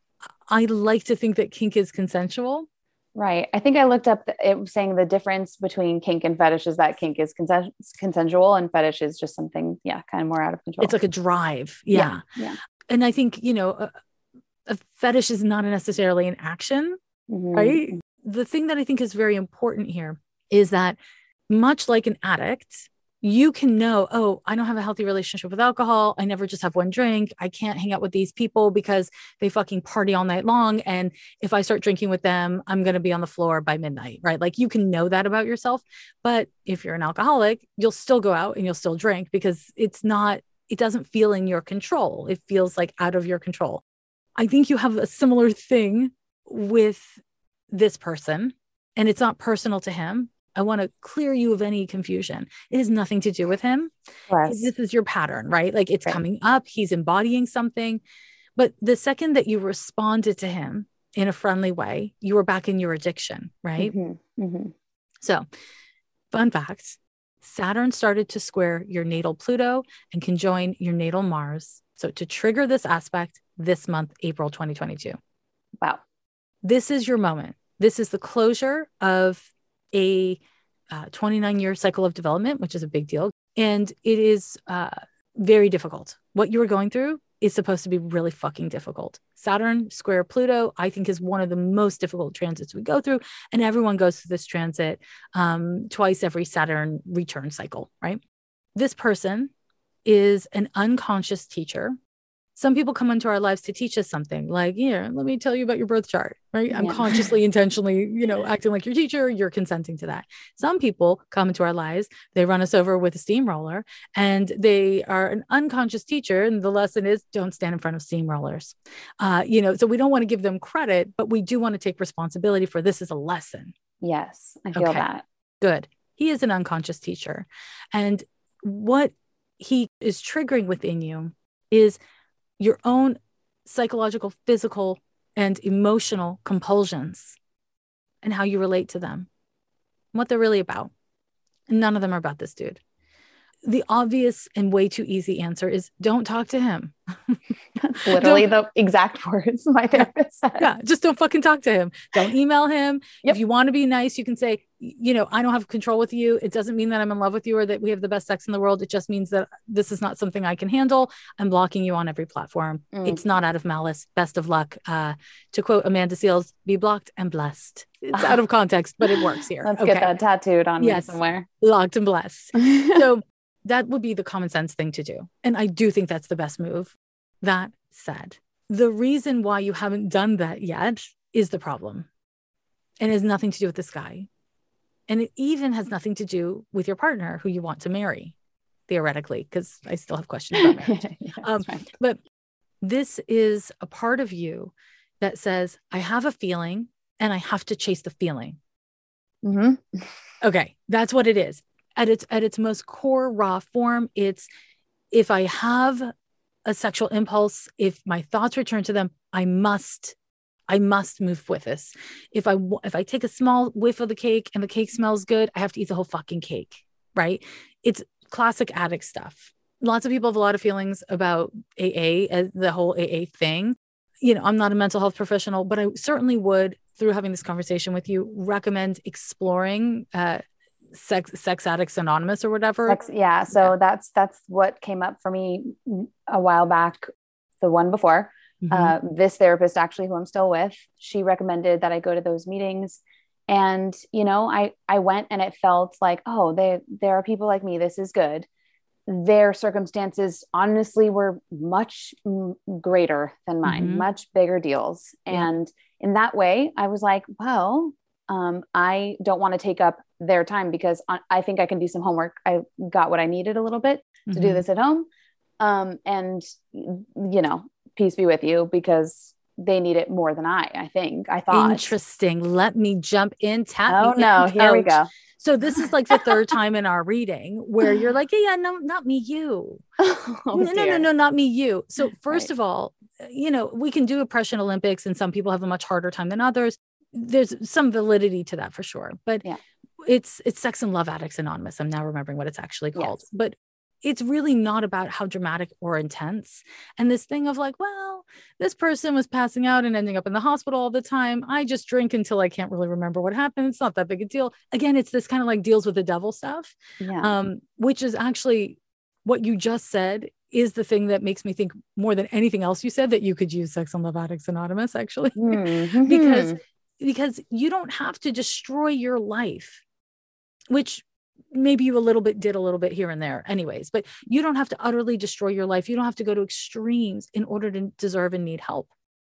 I like to think that kink is consensual. Right. I think I looked up it saying the difference between kink and fetish is that kink is consensual and fetish is just something, kind of more out of control. It's like a drive. Yeah. And I think, a fetish is not necessarily an action, right? The thing that I think is very important here is that much like an addict, you can know, oh, I don't have a healthy relationship with alcohol. I never just have one drink. I can't hang out with these people because they fucking party all night long. And if I start drinking with them, I'm going to be on the floor by midnight, right? Like you can know that about yourself. But if you're an alcoholic, you'll still go out and you'll still drink because it doesn't feel in your control. It feels like out of your control. I think you have a similar thing with this person and it's not personal to him. I want to clear you of any confusion. It has nothing to do with him. Yes. This is your pattern, right? Like it's coming up. He's embodying something. But the second that you responded to him in a friendly way, you were back in your addiction, right? So, fun fact, Saturn started to square your natal Pluto and conjoin your natal Mars. So to trigger this aspect this month, April 2022. Wow. This is your moment. This is the closure of a 29-year cycle of development, which is a big deal. And it is very difficult. What you are going through is supposed to be really fucking difficult. Saturn square Pluto, I think, is one of the most difficult transits we go through. And everyone goes through this transit twice every Saturn return cycle, right? This person is an unconscious teacher. Some people come into our lives to teach us something like, let me tell you about your birth chart, right? I'm consciously, intentionally, acting like your teacher, you're consenting to that. Some people come into our lives, they run us over with a steamroller and they are an unconscious teacher. And the lesson is don't stand in front of steamrollers. So we don't want to give them credit, but we do want to take responsibility for this as a lesson. Yes, I feel that. Good. He is an unconscious teacher. And what he is triggering within you is your own psychological, physical, and emotional compulsions and how you relate to them, what they're really about. None of them are about this dude. The obvious and way too easy answer is don't talk to him. That's literally the exact words my therapist said. Yeah, just don't fucking talk to him. Don't email him. Yep. If you want to be nice, you can say, I don't have control with you. It doesn't mean that I'm in love with you or that we have the best sex in the world. It just means that this is not something I can handle. I'm blocking you on every platform. It's not out of malice. Best of luck. To quote Amanda Seales, be blocked and blessed. It's out of context, but it works here. Let's get that tattooed on me somewhere. Blocked and blessed. So that would be the common sense thing to do. And I do think that's the best move. That said, the reason why you haven't done that yet is the problem. And it has nothing to do with this guy. And it even has nothing to do with your partner who you want to marry, theoretically, because I still have questions about marriage. Right. But this is a part of you that says, I have a feeling and I have to chase the feeling. Mm-hmm. Okay, that's what it is. At its most core raw form, it's if I have a sexual impulse, if my thoughts return to them, I must move with this. If I take a small whiff of the cake and the cake smells good, I have to eat the whole fucking cake, right? It's classic addict stuff. Lots of people have a lot of feelings about AA, the whole AA thing. I'm not a mental health professional, but I certainly would, through having this conversation with you, recommend exploring Sex Addicts Anonymous or whatever. So that's what came up for me a while back. The one before, this therapist, actually, who I'm still with, she recommended that I go to those meetings. And, I went and it felt like, oh, there are people like me. This is good. Their circumstances honestly were much greater than mine, much bigger deals. And in that way, I was like, well, I don't want to take up their time because I think I can do some homework. I got what I needed a little bit to do this at home. And, peace be with you, because they need it more than I thought. Interesting. Let me jump in. Here we go. So this is like the third time in our reading where you're like, yeah, no, not me, you. No, not me, you. So first of all, we can do Oppression Olympics and some people have a much harder time than others. There's some validity to that for sure, but it's Sex and Love Addicts Anonymous. I'm now remembering what it's actually called, but it's really not about how dramatic or intense. And this thing of like, well, this person was passing out and ending up in the hospital all the time. I just drink until I can't really remember what happened. It's not that big a deal. Again, it's this kind of like deals with the devil stuff, which is actually what you just said is the thing that makes me think more than anything else you said that you could use Sex and Love Addicts Anonymous, actually, because you don't have to destroy your life, which maybe you did a little bit here and there anyways, but you don't have to utterly destroy your life. You don't have to go to extremes in order to deserve and need help.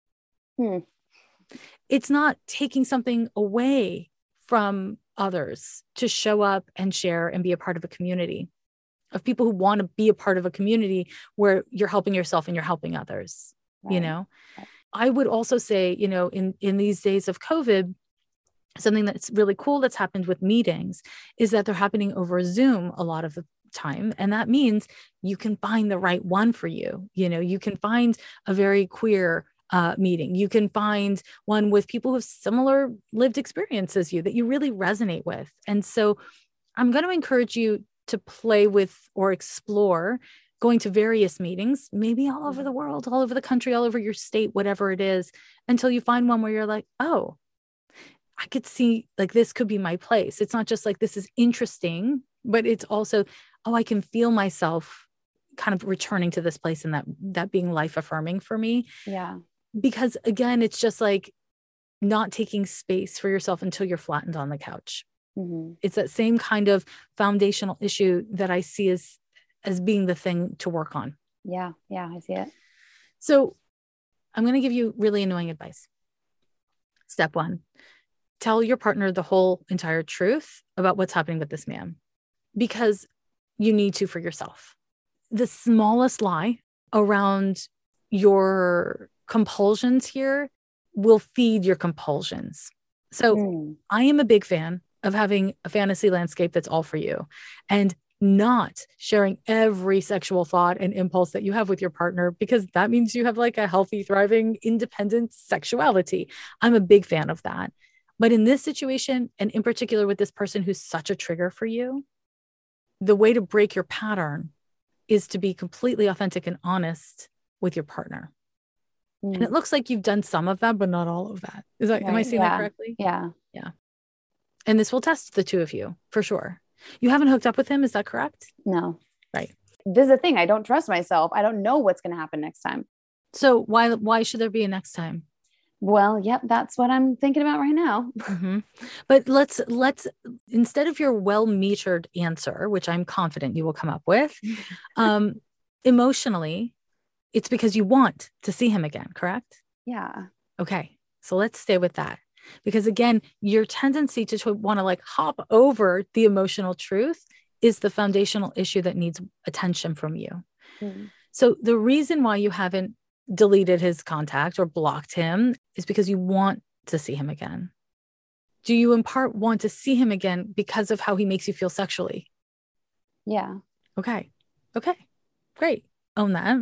It's not taking something away from others to show up and share and be a part of a community of people who want to be a part of a community where you're helping yourself and you're helping others. Right. I would also say, in these days of COVID, something that's really cool that's happened with meetings is that they're happening over Zoom a lot of the time. And that means you can find the right one for you. You can find a very queer meeting. You can find one with people who have similar lived experience as you that you really resonate with. And so I'm going to encourage you to play with or explore going to various meetings, maybe all over the world, all over the country, all over your state, whatever it is, until you find one where you're like, oh, I could see like this could be my place. It's not just like this is interesting, but it's also, oh, I can feel myself kind of returning to this place and that being life affirming for me. Yeah. Because again, it's just like not taking space for yourself until you're flattened on the couch. It's that same kind of foundational issue that I see as being the thing to work on. Yeah. Yeah. I see it. So I'm going to give you really annoying advice. Step 1. Tell your partner the whole entire truth about what's happening with this man, because you need to for yourself. The smallest lie around your compulsions here will feed your compulsions. So I am a big fan of having a fantasy landscape that's all for you. And not sharing every sexual thought and impulse that you have with your partner, because that means you have like a healthy, thriving, independent sexuality. I'm a big fan of that. But in this situation, and in particular with this person who's such a trigger for you, the way to break your pattern is to be completely authentic and honest with your partner. And it looks like you've done some of that, but not all of that. Is that, am I seeing that correctly? Yeah. Yeah. And this will test the two of you for sure. You haven't hooked up with him. Is that correct? No. Right. This is the thing. I don't trust myself. I don't know what's going to happen next time. So why should there be a next time? Well, yep. That's what I'm thinking about right now. Mm-hmm. But let's, instead of your well-metered answer, which I'm confident you will come up with, emotionally, it's because you want to see him again, correct? Yeah. Okay. So let's stay with that. Because again, your tendency to want to like hop over the emotional truth is the foundational issue that needs attention from you. So the reason why you haven't deleted his contact or blocked him is because you want to see him again. Do you in part want to see him again because of how he makes you feel sexually? Yeah. Okay. Great. Own that.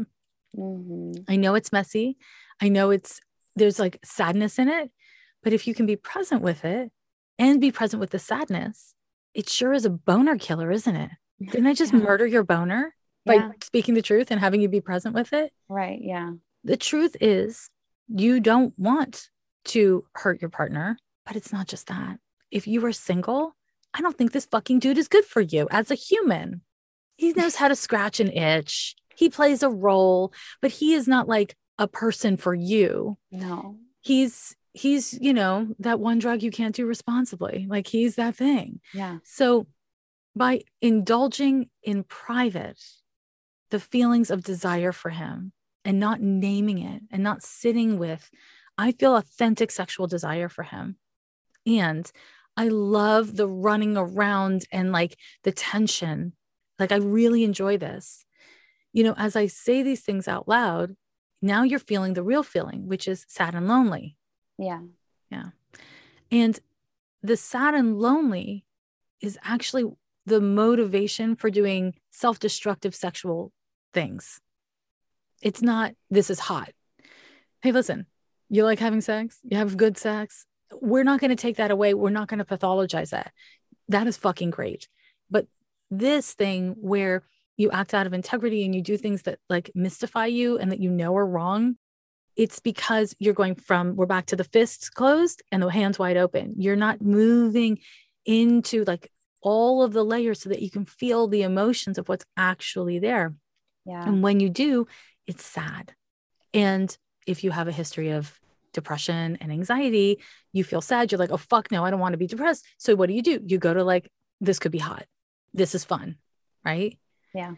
I know it's messy. I know there's like sadness in it, but if you can be present with it and be present with the sadness, it sure is a boner killer, isn't it? Didn't I just murder your boner by speaking the truth and having you be present with it? Right. Yeah. The truth is you don't want to hurt your partner, but it's not just that. If you are single, I don't think this fucking dude is good for you as a human. He knows how to scratch an itch. He plays a role, but he is not like a person for you. No. He's, you know, that one drug you can't do responsibly. Like he's that thing. Yeah. So by indulging in private, the feelings of desire for him and not naming it and not sitting with, I feel authentic sexual desire for him. And I love the running around and like the tension. Like I really enjoy this. You know, as I say these things out loud, now you're feeling the real feeling, which is sad and lonely. Yeah. Yeah. And the sad and lonely is actually the motivation for doing self-destructive sexual things. It's not, this is hot. Hey, listen, you like having sex? You have good sex? We're not going to take that away. We're not going to pathologize that. That is fucking great. But this thing where you act out of integrity and you do things that like mystify you and that you know are wrong, it's because you're going from, we're back to the fists closed and the hands wide open. You're not moving into like all of the layers so that you can feel the emotions of what's actually there. Yeah. And when you do, it's sad. And if you have a history of depression and anxiety, you feel sad. You're like, oh, fuck no, I don't want to be depressed. So what do? You go to like, this could be hot. This is fun. Right? Yeah.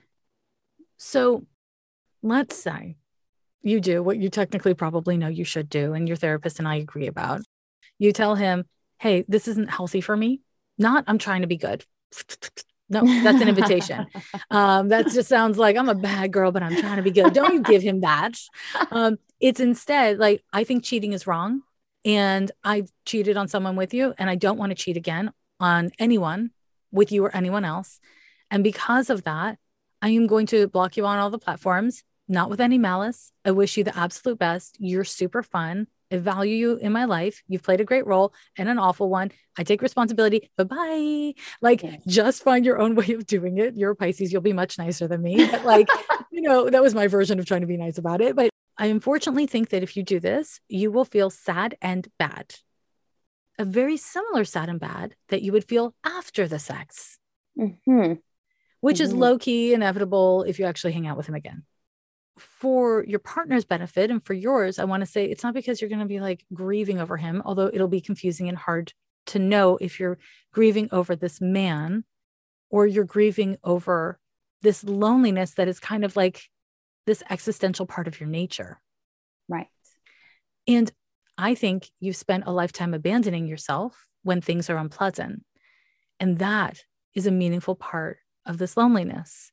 So let's say you do what you technically probably know you should do, and your therapist and I agree about. You tell him, hey, this isn't healthy for me. Not, I'm trying to be good. No, that's an invitation. That just sounds like I'm a bad girl, but I'm trying to be good. Don't you give him that. It's instead like, I think cheating is wrong. And I cheated on someone with you, and I don't want to cheat again on anyone with you or anyone else. And because of that, I am going to block you on all the platforms, not with any malice. I wish you the absolute best. You're super fun. I value you in my life. You've played a great role and an awful one. I take responsibility. Bye-bye. Like, just find your own way of doing it. You're a Pisces. You'll be much nicer than me. But like, you know, that was my version of trying to be nice about it. But I unfortunately think that if you do this, you will feel sad and bad. A very similar sad and bad that you would feel after the sex, which is low-key inevitable if you actually hang out with him again. For your partner's benefit and for yours, I want to say it's not because you're going to be like grieving over him, although it'll be confusing and hard to know if you're grieving over this man or you're grieving over this loneliness that is kind of like this existential part of your nature. Right. And I think you've spent a lifetime abandoning yourself when things are unpleasant. And that is a meaningful part of this loneliness.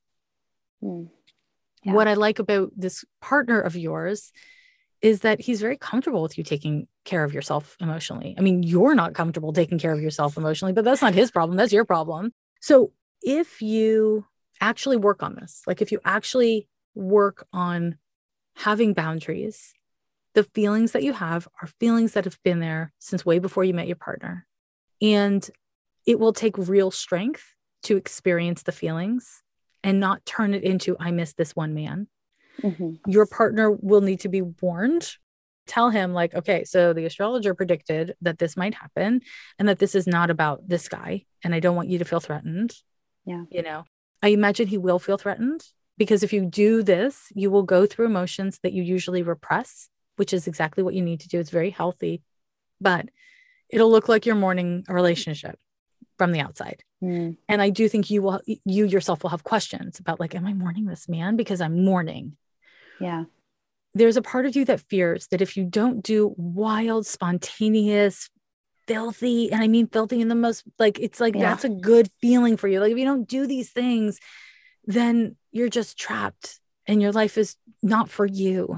Yeah. What I like about this partner of yours is that he's very comfortable with you taking care of yourself emotionally. I mean, you're not comfortable taking care of yourself emotionally, but that's not his problem. That's your problem. So if you actually work on this, like if you actually work on having boundaries, the feelings that you have are feelings that have been there since way before you met your partner. And it will take real strength to experience the feelings and not turn it into, I miss this one man. Mm-hmm. Your partner will need to be warned. Tell him like, okay, so the astrologer predicted that this might happen and that this is not about this guy. And I don't want you to feel threatened. Yeah. You know, I imagine he will feel threatened because if you do this, you will go through emotions that you usually repress, which is exactly what you need to do. It's very healthy, but it'll look like you're mourning a relationship from the outside. And I do think you yourself will have questions about like, am I mourning this man because I'm mourning? Yeah. There's a part of you that fears that if you don't do wild, spontaneous, filthy, and I mean filthy in the most, like, it's like, that's a good feeling for you. Like if you don't do these things, then you're just trapped and your life is not for you.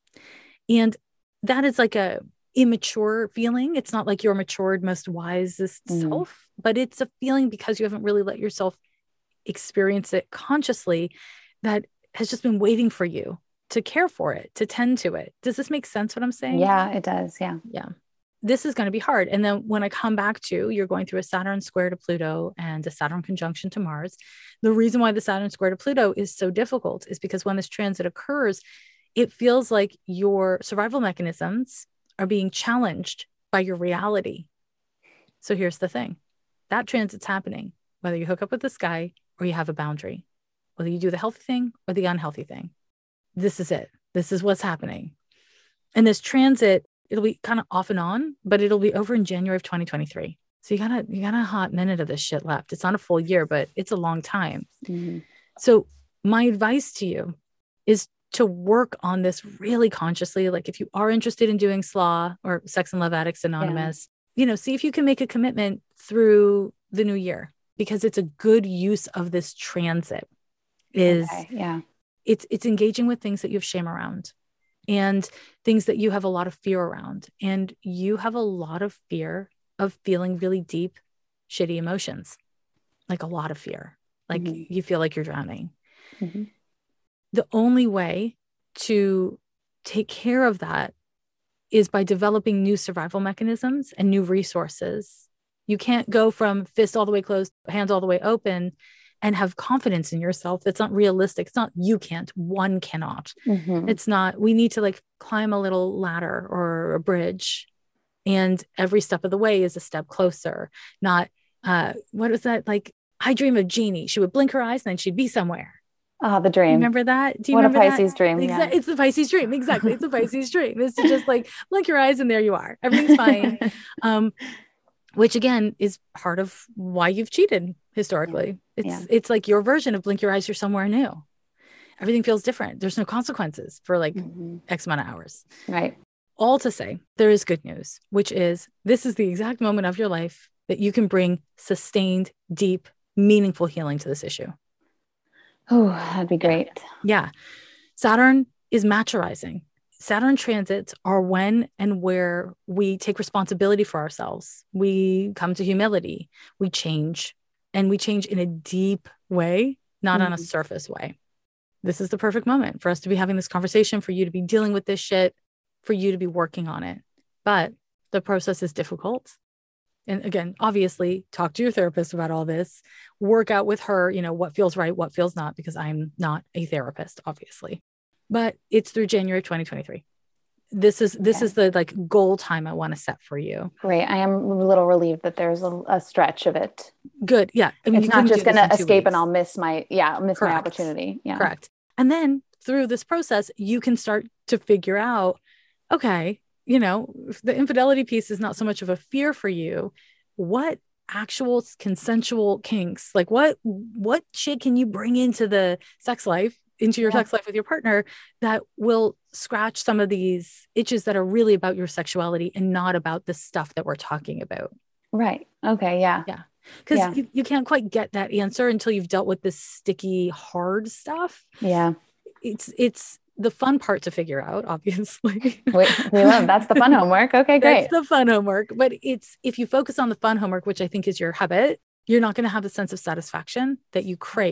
And that is like a immature feeling. It's not like your matured, most wisest self, but it's a feeling because you haven't really let yourself experience it consciously that has just been waiting for you to care for it, to tend to it. Does this make sense what I'm saying? Yeah, it does. Yeah. Yeah. This is going to be hard. And then when I come back to, you're going through a Saturn square to Pluto and a Saturn conjunction to Mars. The reason why the Saturn square to Pluto is so difficult is because when this transit occurs, it feels like your survival mechanisms are being challenged by your reality. So here's the thing. That transit's happening, whether you hook up with this guy or you have a boundary, whether you do the healthy thing or the unhealthy thing. This is it. This is what's happening. And this transit, it'll be kind of off and on, but it'll be over in January of 2023. So you got a hot minute of this shit left. It's not a full year, but it's a long time. Mm-hmm. So my advice to you is to work on this really consciously. Like if you are interested in doing SLA or Sex and Love Addicts Anonymous, see if you can make a commitment through the new year, because it's a good use of this transit it's engaging with things that you have shame around and things that you have a lot of fear around. And you have a lot of fear of feeling really deep, shitty emotions, like a lot of fear, like you feel like you're drowning. Mm-hmm. The only way to take care of that is by developing new survival mechanisms and new resources. You can't go from fist all the way closed, hands all the way open, and have confidence in yourself. That's not realistic. It's not, you can't, one cannot. Mm-hmm. It's not, we need to like climb a little ladder or a bridge. And every step of the way is a step closer. Not, what was that? Like, I dream of Jeannie. She would blink her eyes and then she'd be somewhere. Ah, the dream. Remember that? Do you what remember a Pisces dream. Yeah. It's the Pisces dream. Exactly. It's a Pisces dream. It's to just like blink your eyes and there you are. Everything's fine. Which again is part of why you've cheated historically. It's like your version of blink your eyes, you're somewhere new. Everything feels different. There's no consequences for like X amount of hours. Right. All to say, there is good news, which is this is the exact moment of your life that you can bring sustained, deep, meaningful healing to this issue. Oh, that'd be great. Yeah. Saturn is maturizing. Saturn transits are when and where we take responsibility for ourselves. We come to humility. We change, and we change in a deep way, not on a surface way. This is the perfect moment for us to be having this conversation, for you to be dealing with this shit, for you to be working on it. But the process is difficult. And again, obviously, talk to your therapist about all this. Work out with her, what feels right, what feels not, because I'm not a therapist, obviously. But it's through January 2023. This is the like goal time I want to set for you. Great. I am a little relieved that there's a stretch of it. Good. Yeah. I mean, it's not just going to escape and I'll miss my opportunity. Yeah. Correct. And then through this process, you can start to figure out, okay, if the infidelity piece is not so much of a fear for you, what actual consensual kinks, like what shit can you bring into the sex life, into your sex life with your partner that will scratch some of these itches that are really about your sexuality and not about the stuff that we're talking about. Right. Okay. Yeah. Yeah. Because you can't quite get that answer until you've dealt with this sticky, hard stuff. Yeah. It's the fun part to figure out, obviously. we love, that's the fun homework. Okay, great. That's the fun homework. But if you focus on the fun homework, which I think is your habit, you're not going to have the sense of satisfaction that you crave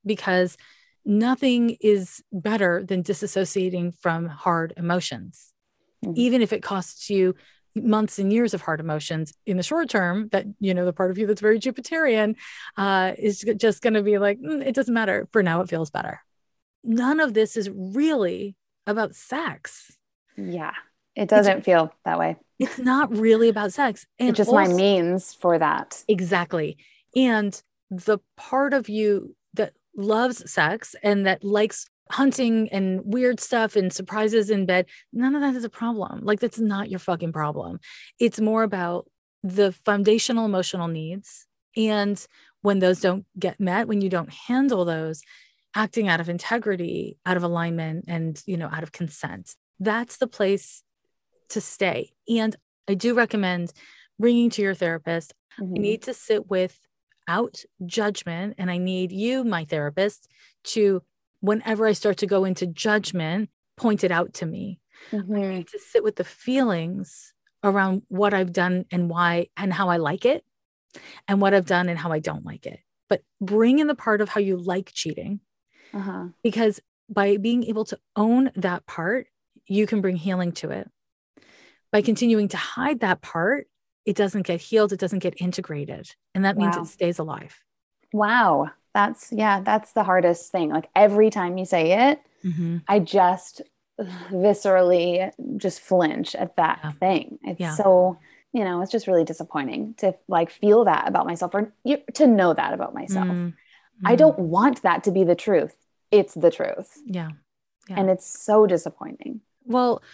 because nothing is better than disassociating from hard emotions. Even if it costs you months and years of hard emotions in the short term, that, the part of you that's very Jupiterian is just going to be like, it doesn't matter. For now, it feels better. None of this is really about sex. Yeah. It doesn't feel that way. It's not really about sex. And it's just my means for that. Exactly. And the part of you that loves sex and that likes hunting and weird stuff and surprises in bed, none of that is a problem. Like, that's not your fucking problem. It's more about the foundational emotional needs. And when those don't get met, when you don't handle those, acting out of integrity, out of alignment, and, out of consent, that's the place to stay. And I do recommend bringing to your therapist. Mm-hmm. I need to sit without judgment. And I need you, my therapist, to, whenever I start to go into judgment, point it out to me. Mm-hmm. I need to sit with the feelings around what I've done and why and how I like it, and what I've done and how I don't like it. But bring in the part of how you like cheating, because by being able to own that part, you can bring healing to it. By continuing to hide that part, it doesn't get healed. It doesn't get integrated. And that means it stays alive. Wow. That's the hardest thing. Like, every time you say it, I just viscerally just flinch at that thing. It's so, it's just really disappointing to feel that about myself, or to know that about myself. I don't want that to be the truth. It's the truth. Yeah. And it's so disappointing. Well,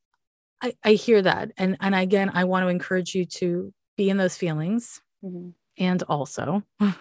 I hear that. And again, I want to encourage you to be in those feelings. And also,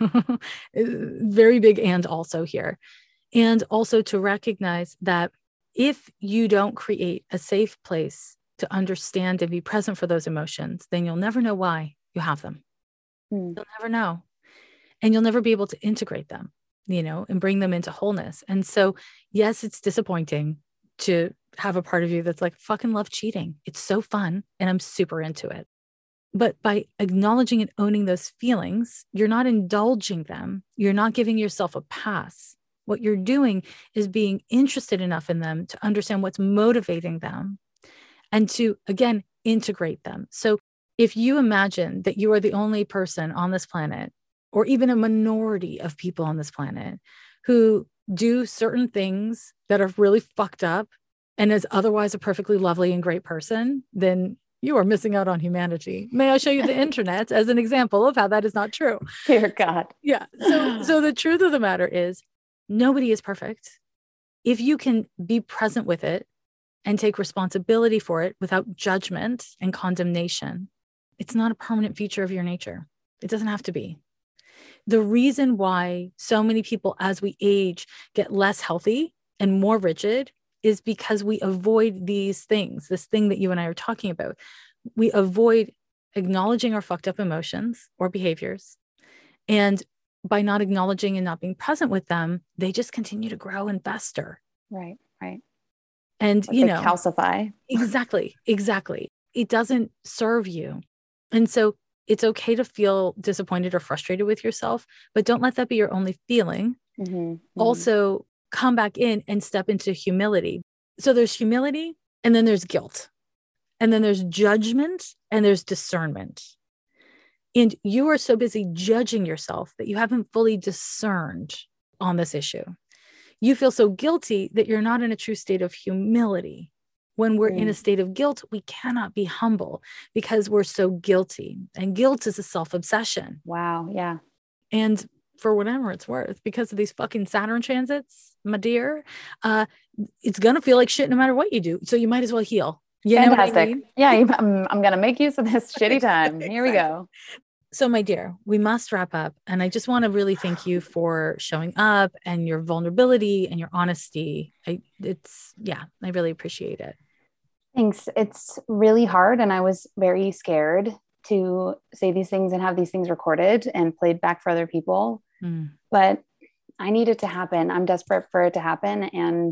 very big and also here. And also to recognize that if you don't create a safe place to understand and be present for those emotions, then you'll never know why you have them. You'll never know. And you'll never be able to integrate them, and bring them into wholeness. And so, yes, it's disappointing to have a part of you that's like, fucking love cheating. It's so fun. And I'm super into it. But by acknowledging and owning those feelings, you're not indulging them. You're not giving yourself a pass. What you're doing is being interested enough in them to understand what's motivating them and to, again, integrate them. So if you imagine that you are the only person on this planet, or even a minority of people on this planet, who do certain things that are really fucked up and is otherwise a perfectly lovely and great person, then you are missing out on humanity. May I show you the internet as an example of how that is not true? Dear God. Yeah. So the truth of the matter is, nobody is perfect. If you can be present with it and take responsibility for it without judgment and condemnation, it's not a permanent feature of your nature. It doesn't have to be. The reason why so many people, as we age, get less healthy and more rigid is because we avoid these things, this thing that you and I are talking about. We avoid acknowledging our fucked up emotions or behaviors. And by not acknowledging and not being present with them, they just continue to grow and fester. Right. And, they calcify. Exactly. It doesn't serve you. And so it's okay to feel disappointed or frustrated with yourself, but don't let that be your only feeling. Also, come back in and step into humility. So there's humility, and then there's guilt, and then there's judgment, and there's discernment. And you are so busy judging yourself that you haven't fully discerned on this issue. You feel so guilty that you're not in a true state of humility. When we're in a state of guilt, we cannot be humble because we're so guilty. And guilt is a self-obsession. Wow. Yeah. And for whatever it's worth, because of these fucking Saturn transits, my dear, it's going to feel like shit no matter what you do. So you might as well heal. You Fantastic. know what I mean? Yeah. I'm going to make use of this shitty time. Here we go. So, my dear, we must wrap up. And I just want to really thank you for showing up and your vulnerability and your honesty. I really appreciate it. Thanks. It's really hard. And I was very scared to say these things and have these things recorded and played back for other people. But I need it to happen. I'm desperate for it to happen. And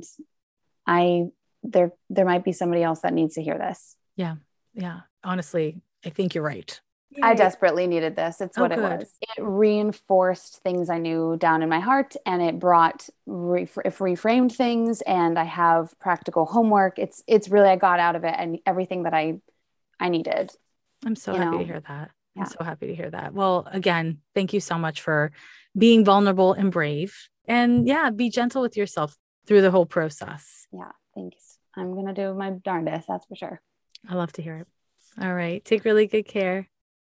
there might be somebody else that needs to hear this. Yeah. Honestly, I think you're right. I Yay. desperately needed this. It's what it Good. was. It reinforced things I knew down in my heart, and it brought reframed things, and I have practical homework. It's really, I got out of it and everything that I needed, I'm so you happy to know. hear that. I'm Yeah. so happy to hear that. Well, again, thank you so much for being vulnerable and brave. And yeah, be gentle with yourself through the whole process. Yeah. Thanks. I'm going to do my darndest. That's for sure. I love to hear it. All right. Take really good care.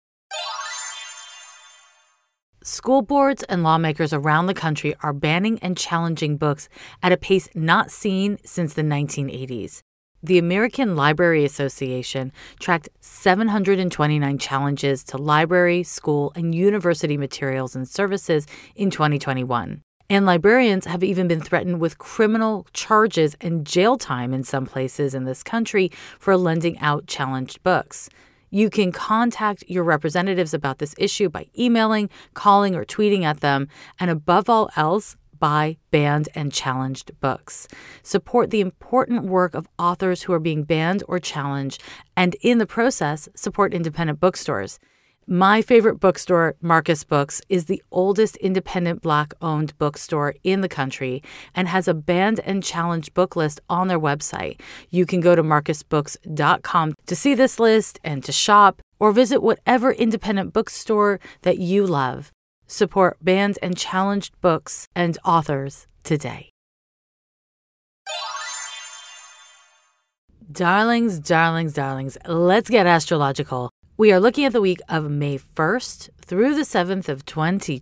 School boards and lawmakers around the country are banning and challenging books at a pace not seen since the 1980s. The American Library Association tracked 729 challenges to library, school, and university materials and services in 2021. And librarians have even been threatened with criminal charges and jail time in some places in this country for lending out challenged books. You can contact your representatives about this issue by emailing, calling, or tweeting at them. And above all else, buy banned and challenged books. Support the important work of authors who are being banned or challenged, and in the process, support independent bookstores. My favorite bookstore, Marcus Books, is the oldest independent Black-owned bookstore in the country and has a banned and challenged book list on their website. You can go to marcusbooks.com to see this list and to shop, or visit whatever independent bookstore that you love. Support banned and challenged books and authors today. Darlings, darlings, darlings, let's get astrological. We are looking at the week of May 1st through the 7th of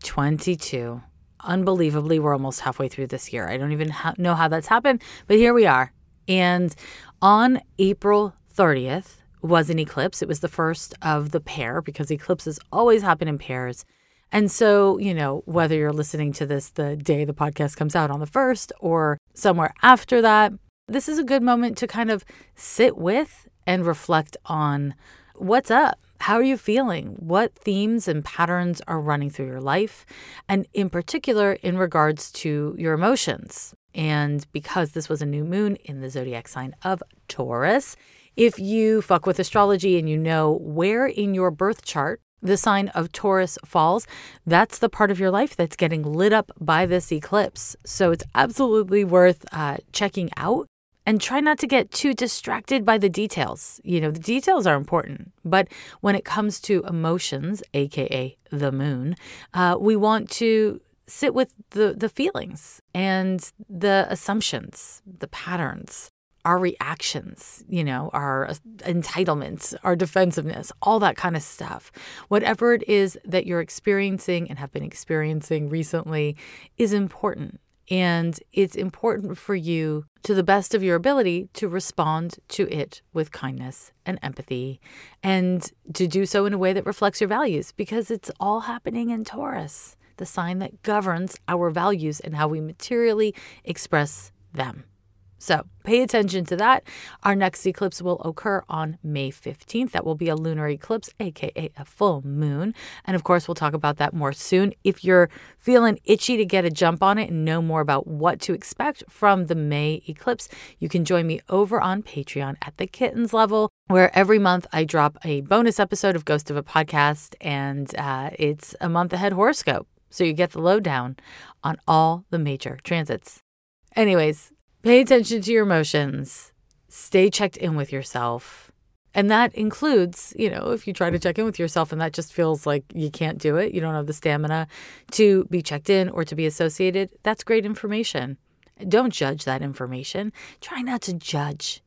2022. Unbelievably, we're almost halfway through this year. I don't even know how that's happened, but here we are. And on April 30th was an eclipse. It was the first of the pair because eclipses always happen in pairs. And so, whether you're listening to this the day the podcast comes out on the 1st or somewhere after that, this is a good moment to kind of sit with and reflect on what's up. How are you feeling? What themes and patterns are running through your life? And in particular, in regards to your emotions. And because this was a new moon in the zodiac sign of Taurus, if you fuck with astrology and you know where in your birth chart the sign of Taurus falls, that's the part of your life that's getting lit up by this eclipse. So it's absolutely worth checking out. And try not to get too distracted by the details. The details are important. But when it comes to emotions, aka the moon, we want to sit with the feelings and the assumptions, the patterns, our reactions, our entitlements, our defensiveness, all that kind of stuff. Whatever it is that you're experiencing and have been experiencing recently is important. And it's important for you, to the best of your ability, to respond to it with kindness and empathy, and to do so in a way that reflects your values, because it's all happening in Taurus, the sign that governs our values and how we materially express them. So pay attention to that. Our next eclipse will occur on May 15th. That will be a lunar eclipse, aka a full moon. And of course, we'll talk about that more soon. If you're feeling itchy to get a jump on it and know more about what to expect from the May eclipse, you can join me over on Patreon at the Kittens level, where every month I drop a bonus episode of Ghost of a Podcast, and it's a month ahead horoscope. So you get the lowdown on all the major transits. Anyways, pay attention to your emotions. Stay checked in with yourself. And that includes, if you try to check in with yourself and that just feels like you can't do it, you don't have the stamina to be checked in or to be associated, that's great information. Don't judge that information. Try not to judge,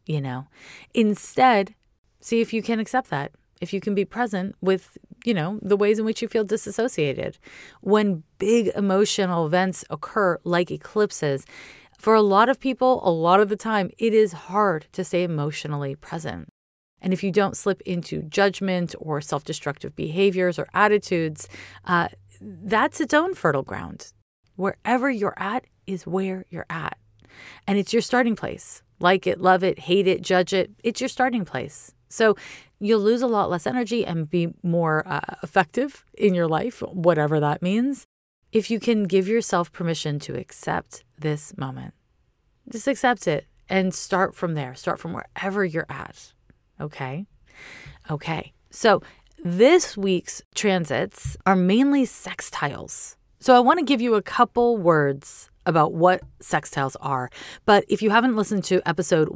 Instead, see if you can accept that. If you can be present with, the ways in which you feel disassociated. When big emotional events occur, like eclipses, for a lot of people, a lot of the time, it is hard to stay emotionally present. And if you don't slip into judgment or self-destructive behaviors or attitudes, that's its own fertile ground. Wherever you're at is where you're at. And it's your starting place. Like it, love it, hate it, judge it. It's your starting place. So you'll lose a lot less energy and be more effective in your life, whatever that means, if you can give yourself permission to accept this moment. Just accept it and start from there. Start from wherever you're at. Okay? Okay. So this week's transits are mainly sextiles. So I want to give you a couple words about what sextiles are. But if you haven't listened to episode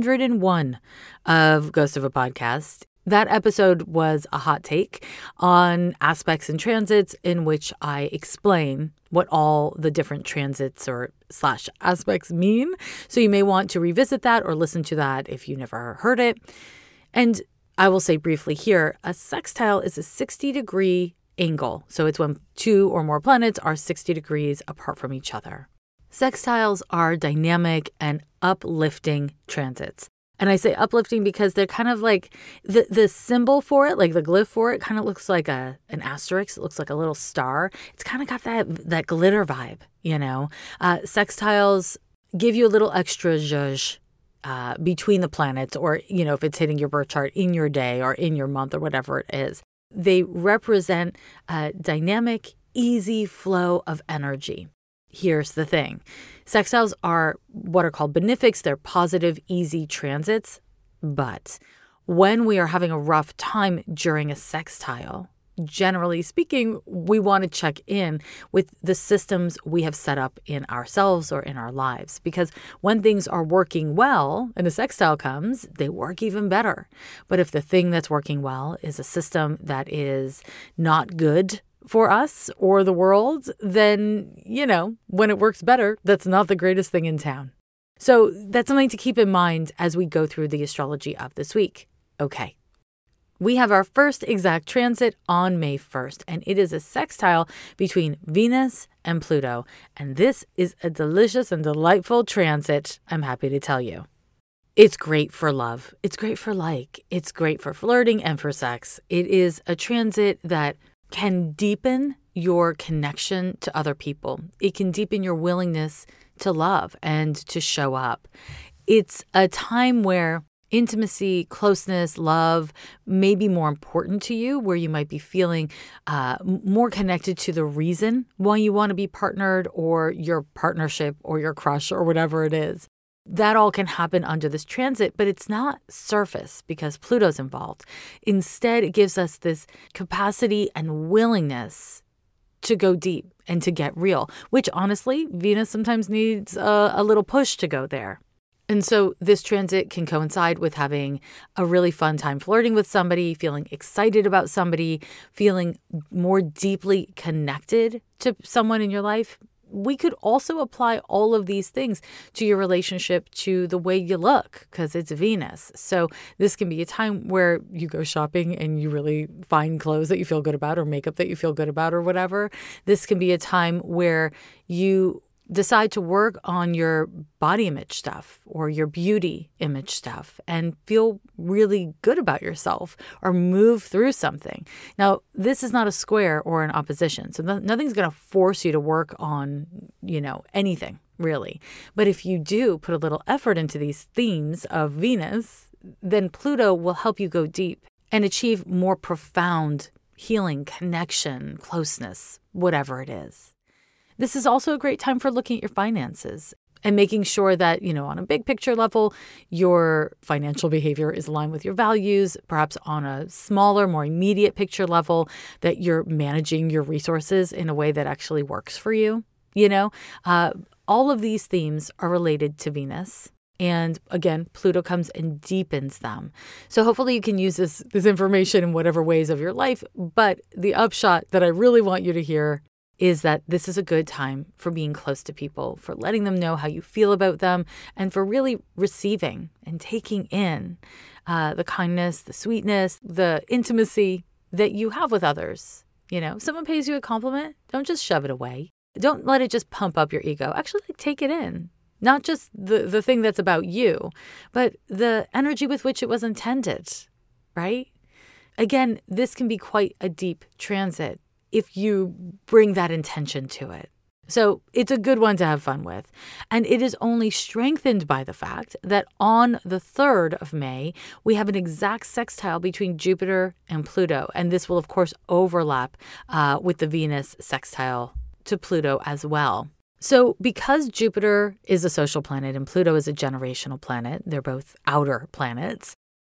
101 of Ghost of a Podcast, that episode was a hot take on aspects and transits in which I explain what all the different transits or / aspects mean. So you may want to revisit that or listen to that if you never heard it. And I will say briefly here, a sextile is a 60-degree angle. So it's when 2 or more planets are 60 degrees apart from each other. Sextiles are dynamic and uplifting transits. And I say uplifting because they're kind of like the symbol for it, like the glyph for it, kind of looks like an asterisk. It looks like a little star. It's kind of got that glitter vibe, you know. Sextiles give you a little extra zhuzh between the planets, or, you know, if it's hitting your birth chart in your day or in your month or whatever it is. They represent a dynamic, easy flow of energy. Here's the thing. Sextiles are what are called benefics. They're positive, easy transits. But when we are having a rough time during a sextile, generally speaking, we want to check in with the systems we have set up in ourselves or in our lives. Because when things are working well and a sextile comes, they work even better. But if the thing that's working well is a system that is not good for us or the world, then, you know, when it works better, that's not the greatest thing in town. So that's something to keep in mind as we go through the astrology of this week. Okay. We have our first exact transit on May 1st, and it is a sextile between Venus and Pluto. And this is a delicious and delightful transit, I'm happy to tell you. It's great for love. It's great for It's great for flirting and for sex. It is a transit that can deepen your connection to other people. It can deepen your willingness to love and to show up. It's a time where intimacy, closeness, love may be more important to you, where you might be feeling more connected to the reason why you want to be partnered or your partnership or your crush or whatever it is. That all can happen under this transit, but it's not surface because Pluto's involved. Instead, it gives us this capacity and willingness to go deep and to get real, which honestly, Venus sometimes needs a little push to go there. And so this transit can coincide with having a really fun time flirting with somebody, feeling excited about somebody, feeling more deeply connected to someone in your life. We could also apply all of these things to your relationship, to the way you look, because it's Venus. So this can be a time where you go shopping and you really find clothes that you feel good about or makeup that you feel good about or whatever. This can be a time where you decide to work on your body image stuff or your beauty image stuff and feel really good about yourself or move through something. Now, this is not a square or an opposition. So nothing's going to force you to work on, anything really. But if you do put a little effort into these themes of Venus, then Pluto will help you go deep and achieve more profound healing, connection, closeness, whatever it is. This is also a great time for looking at your finances and making sure that, on a big picture level, your financial behavior is aligned with your values, perhaps on a smaller, more immediate picture level, that you're managing your resources in a way that actually works for you. All of these themes are related to Venus. And again, Pluto comes and deepens them. So hopefully you can use this information in whatever ways of your life. But the upshot that I really want you to hear is that this is a good time for being close to people, for letting them know how you feel about them, and for really receiving and taking in the kindness, the sweetness, the intimacy that you have with others. Someone pays you a compliment, don't just shove it away. Don't let it just pump up your ego. Actually, take it in. Not just the thing that's about you, but the energy with which it was intended, right? Again, this can be quite a deep transit if you bring that intention to it. So it's a good one to have fun with. And it is only strengthened by the fact that on the 3rd of May, we have an exact sextile between Jupiter and Pluto. And this will, of course, overlap with the Venus sextile to Pluto as well. So because Jupiter is a social planet and Pluto is a generational planet, they're both outer planets,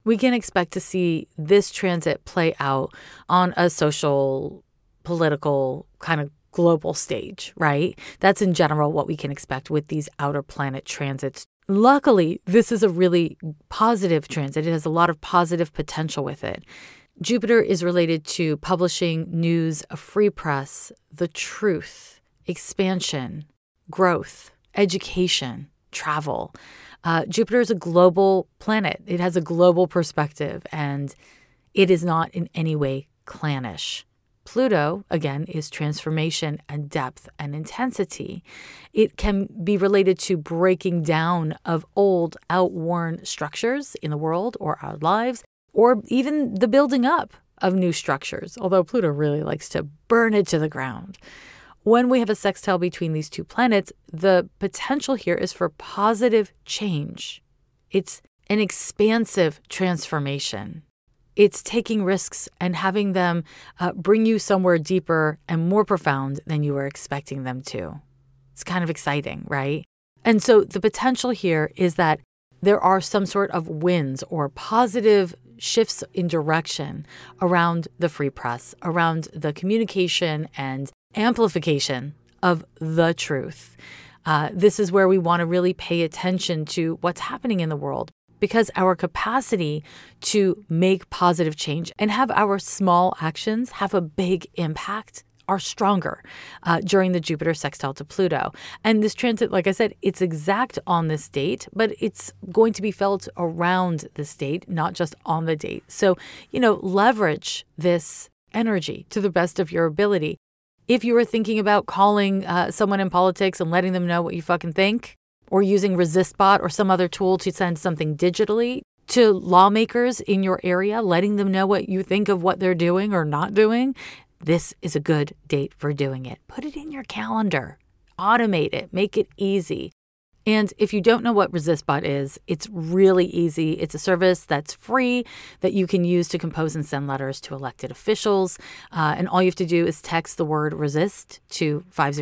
we can expect to see this transit play out on a social, political, kind of global stage, right? That's in general what we can expect with these outer planet transits. Luckily, this is a really positive transit. It has a lot of positive potential with it. Jupiter is related to publishing, news, a free press, the truth, expansion, growth, education, travel. Jupiter is a global planet. It has a global perspective, and it is not in any way clannish. Pluto, again, is transformation and depth and intensity. It can be related to breaking down of old, outworn structures in the world or our lives, or even the building up of new structures, although Pluto really likes to burn it to the ground. When we have a sextile between these two planets, the potential here is for positive change. It's an expansive transformation. It's taking risks and having them bring you somewhere deeper and more profound than you were expecting them to. It's kind of exciting, right? And so the potential here is that there are some sort of wins or positive shifts in direction around the free press, around the communication and amplification of the truth. This is where we want to really pay attention to what's happening in the world, because our capacity to make positive change and have our small actions have a big impact are stronger during the Jupiter sextile to Pluto. And this transit, like I said, it's exact on this date, but it's going to be felt around this date, not just on the date. So, leverage this energy to the best of your ability. If you were thinking about calling someone in politics and letting them know what you fucking think, or using ResistBot or some other tool to send something digitally to lawmakers in your area, letting them know what you think of what they're doing or not doing, this is a good date for doing it. Put it in your calendar. Automate it. Make it easy. And if you don't know what ResistBot is, it's really easy. It's a service that's free that you can use to compose and send letters to elected officials. And all you have to do is text the word resist to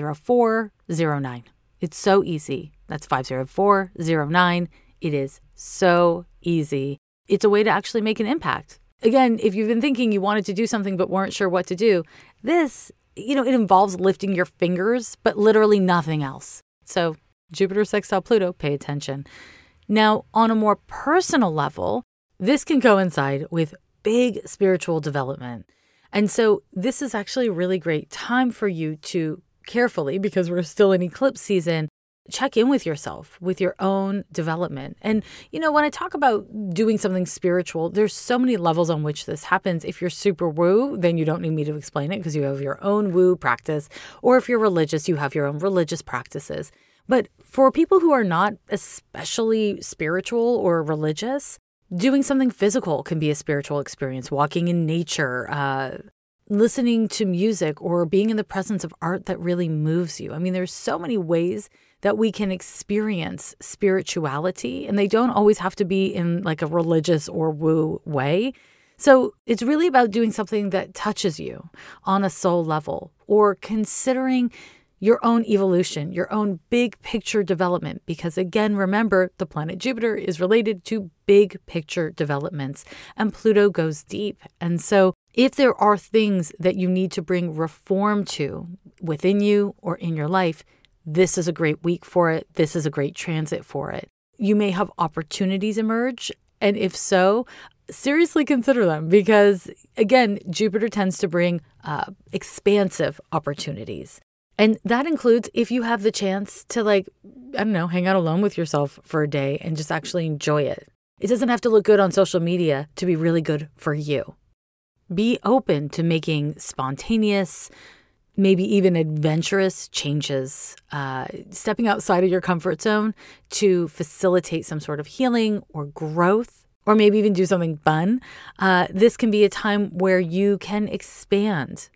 50409. It's so easy. That's 50409. It is so easy. It's a way to actually make an impact. Again, if you've been thinking you wanted to do something but weren't sure what to do, this, it involves lifting your fingers, but literally nothing else. So Jupiter sextile Pluto, pay attention. Now, on a more personal level, this can coincide with big spiritual development. And so this is actually a really great time for you to carefully, because we're still in eclipse season, check in with yourself, with your own development. And, when I talk about doing something spiritual, there's so many levels on which this happens. If you're super woo, then you don't need me to explain it because you have your own woo practice. Or if you're religious, you have your own religious practices. But for people who are not especially spiritual or religious, doing something physical can be a spiritual experience. Walking in nature, listening to music, or being in the presence of art that really moves you. I mean, there's so many ways that we can experience spirituality, and they don't always have to be in like a religious or woo way. So it's really about doing something that touches you on a soul level, or considering your own evolution, your own big picture development. Because again, remember, the planet Jupiter is related to big picture developments, and Pluto goes deep. And so if there are things that you need to bring reform to within you or in your life, this is a great week for it. This is a great transit for it. You may have opportunities emerge. And if so, seriously consider them, because again, Jupiter tends to bring expansive opportunities. And that includes if you have the chance to hang out alone with yourself for a day and just actually enjoy it. It doesn't have to look good on social media to be really good for you. Be open to making spontaneous, maybe even adventurous changes, stepping outside of your comfort zone to facilitate some sort of healing or growth, or maybe even do something fun. This can be a time where you can expand.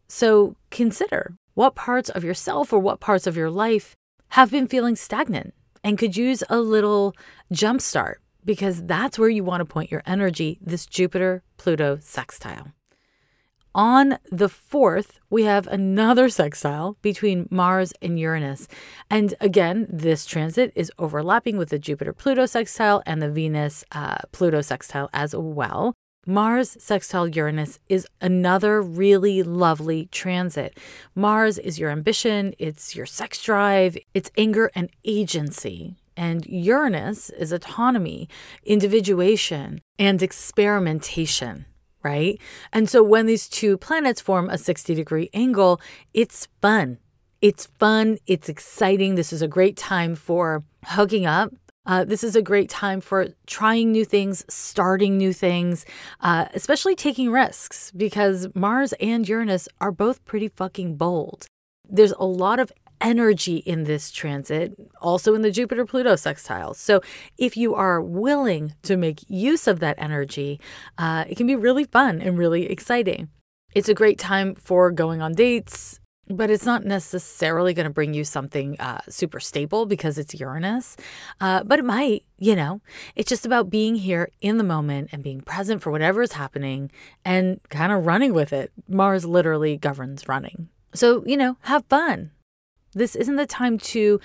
So consider what parts of yourself or what parts of your life have been feeling stagnant and could use a little jumpstart, because that's where you want to point your energy, this Jupiter-Pluto sextile. On the 4th, we have another sextile between Mars and Uranus. And again, this transit is overlapping with the Jupiter-Pluto sextile and the Venus-Pluto sextile as well. Mars sextile Uranus is another really lovely transit. Mars is your ambition, it's your sex drive, it's anger and agency. And Uranus is autonomy, individuation, and experimentation, right? And so when these two planets form a 60-degree angle, it's fun. It's fun. It's exciting. This is a great time for hooking up. This is a great time for trying new things, starting new things, especially taking risks, because Mars and Uranus are both pretty fucking bold. There's a lot of energy in this transit, also in the Jupiter-Pluto sextile. So if you are willing to make use of that energy, it can be really fun and really exciting. It's a great time for going on dates, but it's not necessarily going to bring you something super stable because it's Uranus. But it might, it's just about being here in the moment and being present for whatever is happening and kind of running with it. Mars literally governs running. So, have fun. This isn't the time to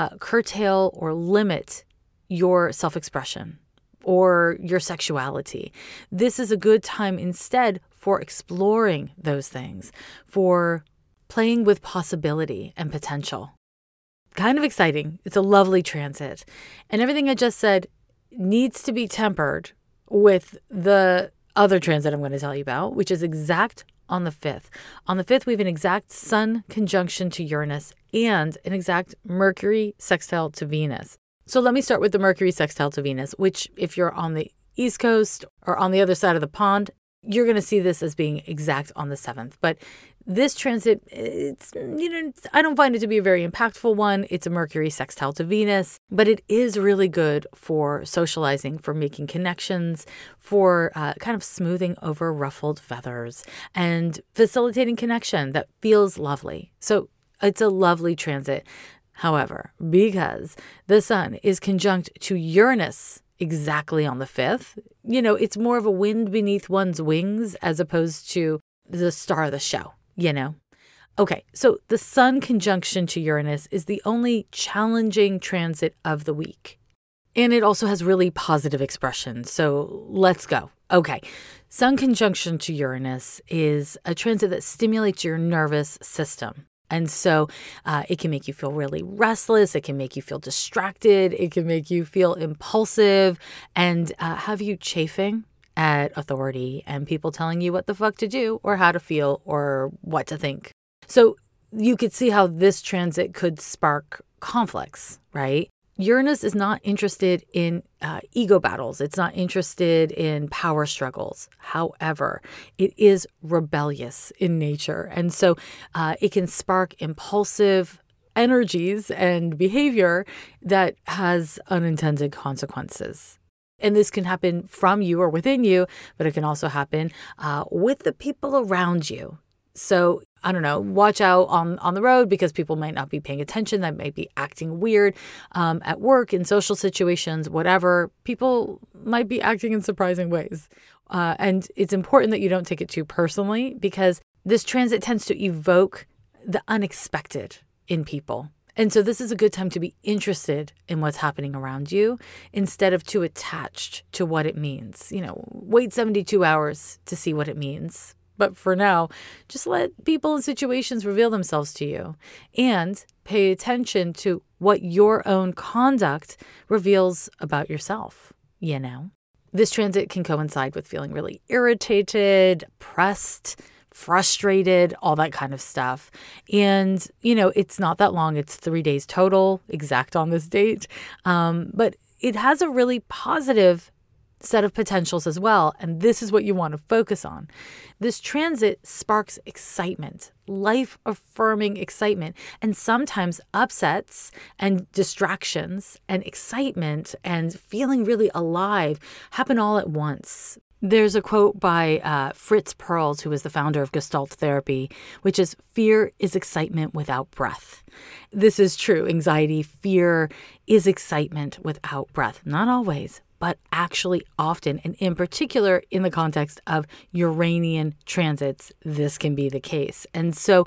curtail or limit your self-expression or your sexuality. This is a good time instead for exploring those things, for playing with possibility and potential. Kind of exciting. It's a lovely transit. And everything I just said needs to be tempered with the other transit I'm going to tell you about, which is exact on the 5th. On the 5th, we have an exact Sun conjunction to Uranus and an exact Mercury sextile to Venus. So let me start with the Mercury sextile to Venus, which if you're on the East Coast or on the other side of the pond, you're going to see this as being exact on the 7th. But this transit, I don't find it to be a very impactful one. It's a Mercury sextile to Venus, but it is really good for socializing, for making connections, for kind of smoothing over ruffled feathers and facilitating connection that feels lovely. So it's a lovely transit. However, because the Sun is conjunct to Uranus exactly on the 5th, it's more of a wind beneath one's wings as opposed to the star of the show. Okay, so the Sun conjunction to Uranus is the only challenging transit of the week. And it also has really positive expression. So let's go. Okay, Sun conjunction to Uranus is a transit that stimulates your nervous system. And so it can make you feel really restless. It can make you feel distracted. It can make you feel impulsive and have you chafing at authority and people telling you what the fuck to do or how to feel or what to think. So you could see how this transit could spark conflicts, right? Uranus is not interested in ego battles. It's not interested in power struggles. However, it is rebellious in nature. And so it can spark impulsive energies and behavior that has unintended consequences. And this can happen from you or within you, but it can also happen with the people around you. So, I don't know, watch out on the road because people might not be paying attention. They might be acting weird at work, in social situations, whatever. People might be acting in surprising ways. And it's important that you don't take it too personally because this transit tends to evoke the unexpected in people. And so this is a good time to be interested in what's happening around you instead of too attached to what it means. Wait 72 hours to see what it means. But for now, just let people and situations reveal themselves to you and pay attention to what your own conduct reveals about yourself, This transit can coincide with feeling really irritated, pressed, frustrated, all that kind of stuff. And, it's not that long. It's 3 days total, exact on this date. But it has a really positive set of potentials as well. And this is what you want to focus on. This transit sparks excitement, life-affirming excitement, and sometimes upsets and distractions and excitement and feeling really alive happen all at once. There's a quote by Fritz Perls, who is the founder of Gestalt therapy, which is, "Fear is excitement without breath." This is true. Anxiety, fear is excitement without breath. Not always, but actually often. And in particular, in the context of Uranian transits, this can be the case. And so,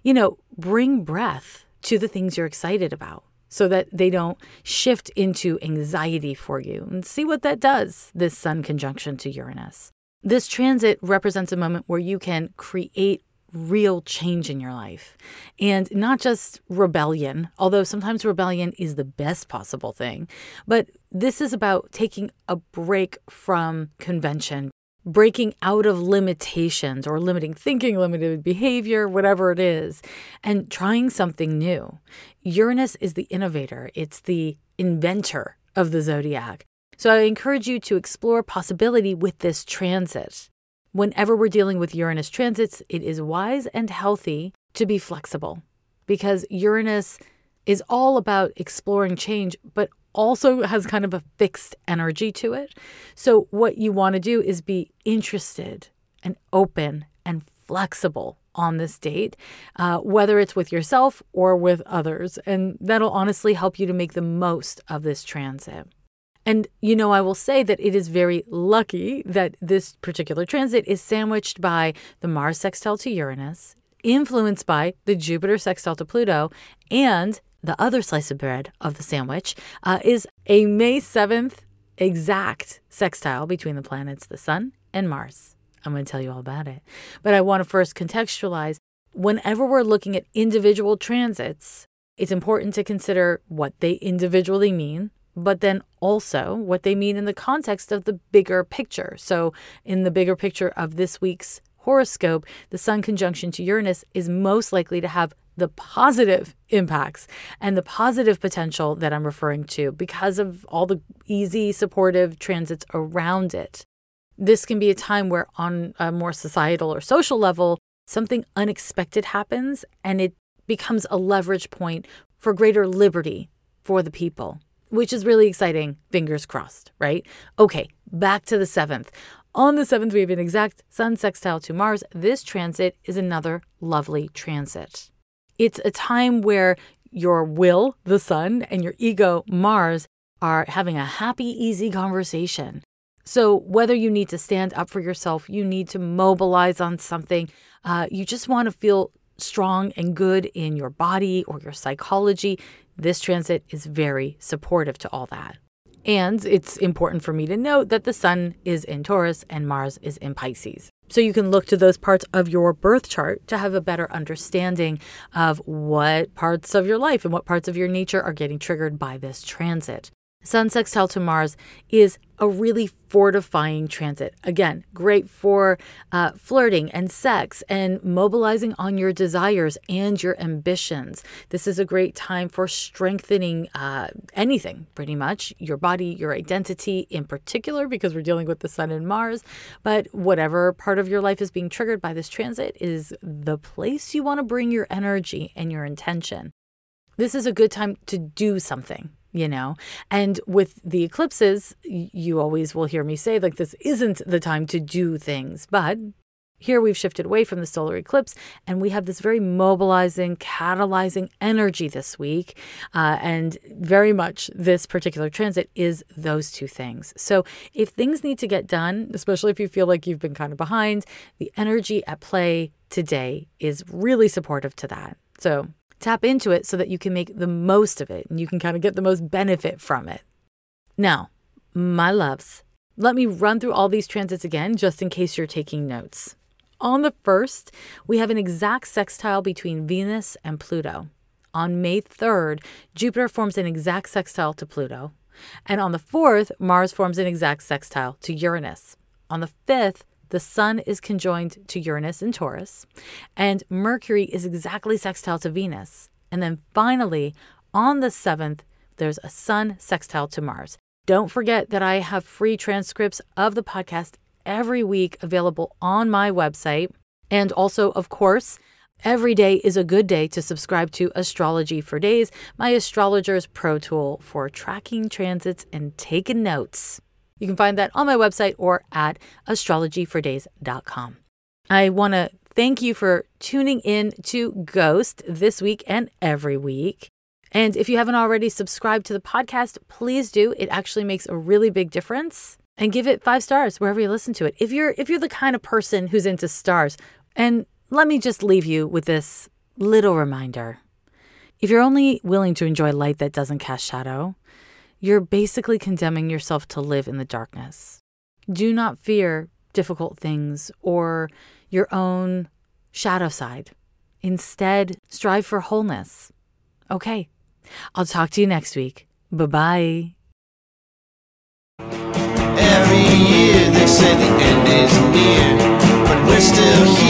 bring breath to the things you're excited about so that they don't shift into anxiety for you. And see what that does, this Sun conjunction to Uranus. This transit represents a moment where you can create real change in your life and not just rebellion, although sometimes rebellion is the best possible thing. But this is about taking a break from convention, breaking out of limitations or limiting thinking, limited behavior, whatever it is, and trying something new. Uranus is the innovator. It's the inventor of the zodiac. So I encourage you to explore possibility with this transit. Whenever we're dealing with Uranus transits, it is wise and healthy to be flexible because Uranus is all about exploring change, but also has kind of a fixed energy to it. So what you want to do is be interested and open and flexible on this date, whether it's with yourself or with others. And that'll honestly help you to make the most of this transit. And, I will say that it is very lucky that this particular transit is sandwiched by the Mars sextile to Uranus, influenced by the Jupiter sextile to Pluto, and the other slice of bread of the sandwich is a May 7th exact sextile between the planets, the Sun and Mars. I'm going to tell you all about it. But I want to first contextualize, whenever we're looking at individual transits, it's important to consider what they individually mean, but then also what they mean in the context of the bigger picture. So in the bigger picture of this week's horoscope, the Sun conjunction to Uranus is most likely to have the positive impacts and the positive potential that I'm referring to because of all the easy, supportive transits around it. This can be a time where on a more societal or social level, something unexpected happens and it becomes a leverage point for greater liberty for the people, which is really exciting. Fingers crossed, right? Okay, back to the 7th. On the 7th, we have an exact Sun sextile to Mars. This transit is another lovely transit. It's a time where your will, the Sun, and your ego, Mars, are having a happy, easy conversation. So whether you need to stand up for yourself, you need to mobilize on something, you just want to feel strong and good in your body or your psychology, this transit is very supportive to all that. And it's important for me to note that the Sun is in Taurus and Mars is in Pisces. So you can look to those parts of your birth chart to have a better understanding of what parts of your life and what parts of your nature are getting triggered by this transit. Sun sextile to Mars is a really fortifying transit. Again, great for flirting and sex and mobilizing on your desires and your ambitions. This is a great time for strengthening anything, pretty much, your body, your identity in particular, because we're dealing with the Sun and Mars. But whatever part of your life is being triggered by this transit is the place you want to bring your energy and your intention. This is a good time to do something. And with the eclipses, you always will hear me say, this isn't the time to do things. But here we've shifted away from the solar eclipse, and we have this very mobilizing, catalyzing energy this week. And very much this particular transit is those two things. So if things need to get done, especially if you feel like you've been kind of behind, the energy at play today is really supportive to that. So tap into it so that you can make the most of it and you can kind of get the most benefit from it. Now, my loves, let me run through all these transits again, just in case you're taking notes. On the 1st, we have an exact sextile between Venus and Pluto. On May 3rd, Jupiter forms an exact sextile to Pluto. And on the 4th, Mars forms an exact sextile to Uranus. On the 5th, the Sun is conjoined to Uranus in Taurus, and Mercury is exactly sextile to Venus. And then finally, on the 7th, there's a Sun sextile to Mars. Don't forget that I have free transcripts of the podcast every week available on my website. And also, of course, every day is a good day to subscribe to Astrology for Days, my astrologer's pro tool for tracking transits and taking notes. You can find that on my website or at astrologyfordays.com. I want to thank you for tuning in to Ghost this week and every week. And if you haven't already subscribed to the podcast, please do. It actually makes a really big difference. And give it 5 stars wherever you listen to it. If you're the kind of person who's into stars. And let me just leave you with this little reminder. If you're only willing to enjoy light that doesn't cast shadow, you're basically condemning yourself to live in the darkness. Do not fear difficult things or your own shadow side. Instead, strive for wholeness. Okay, I'll talk to you next week. Bye-bye. Every year they say the end is near, but we're still here.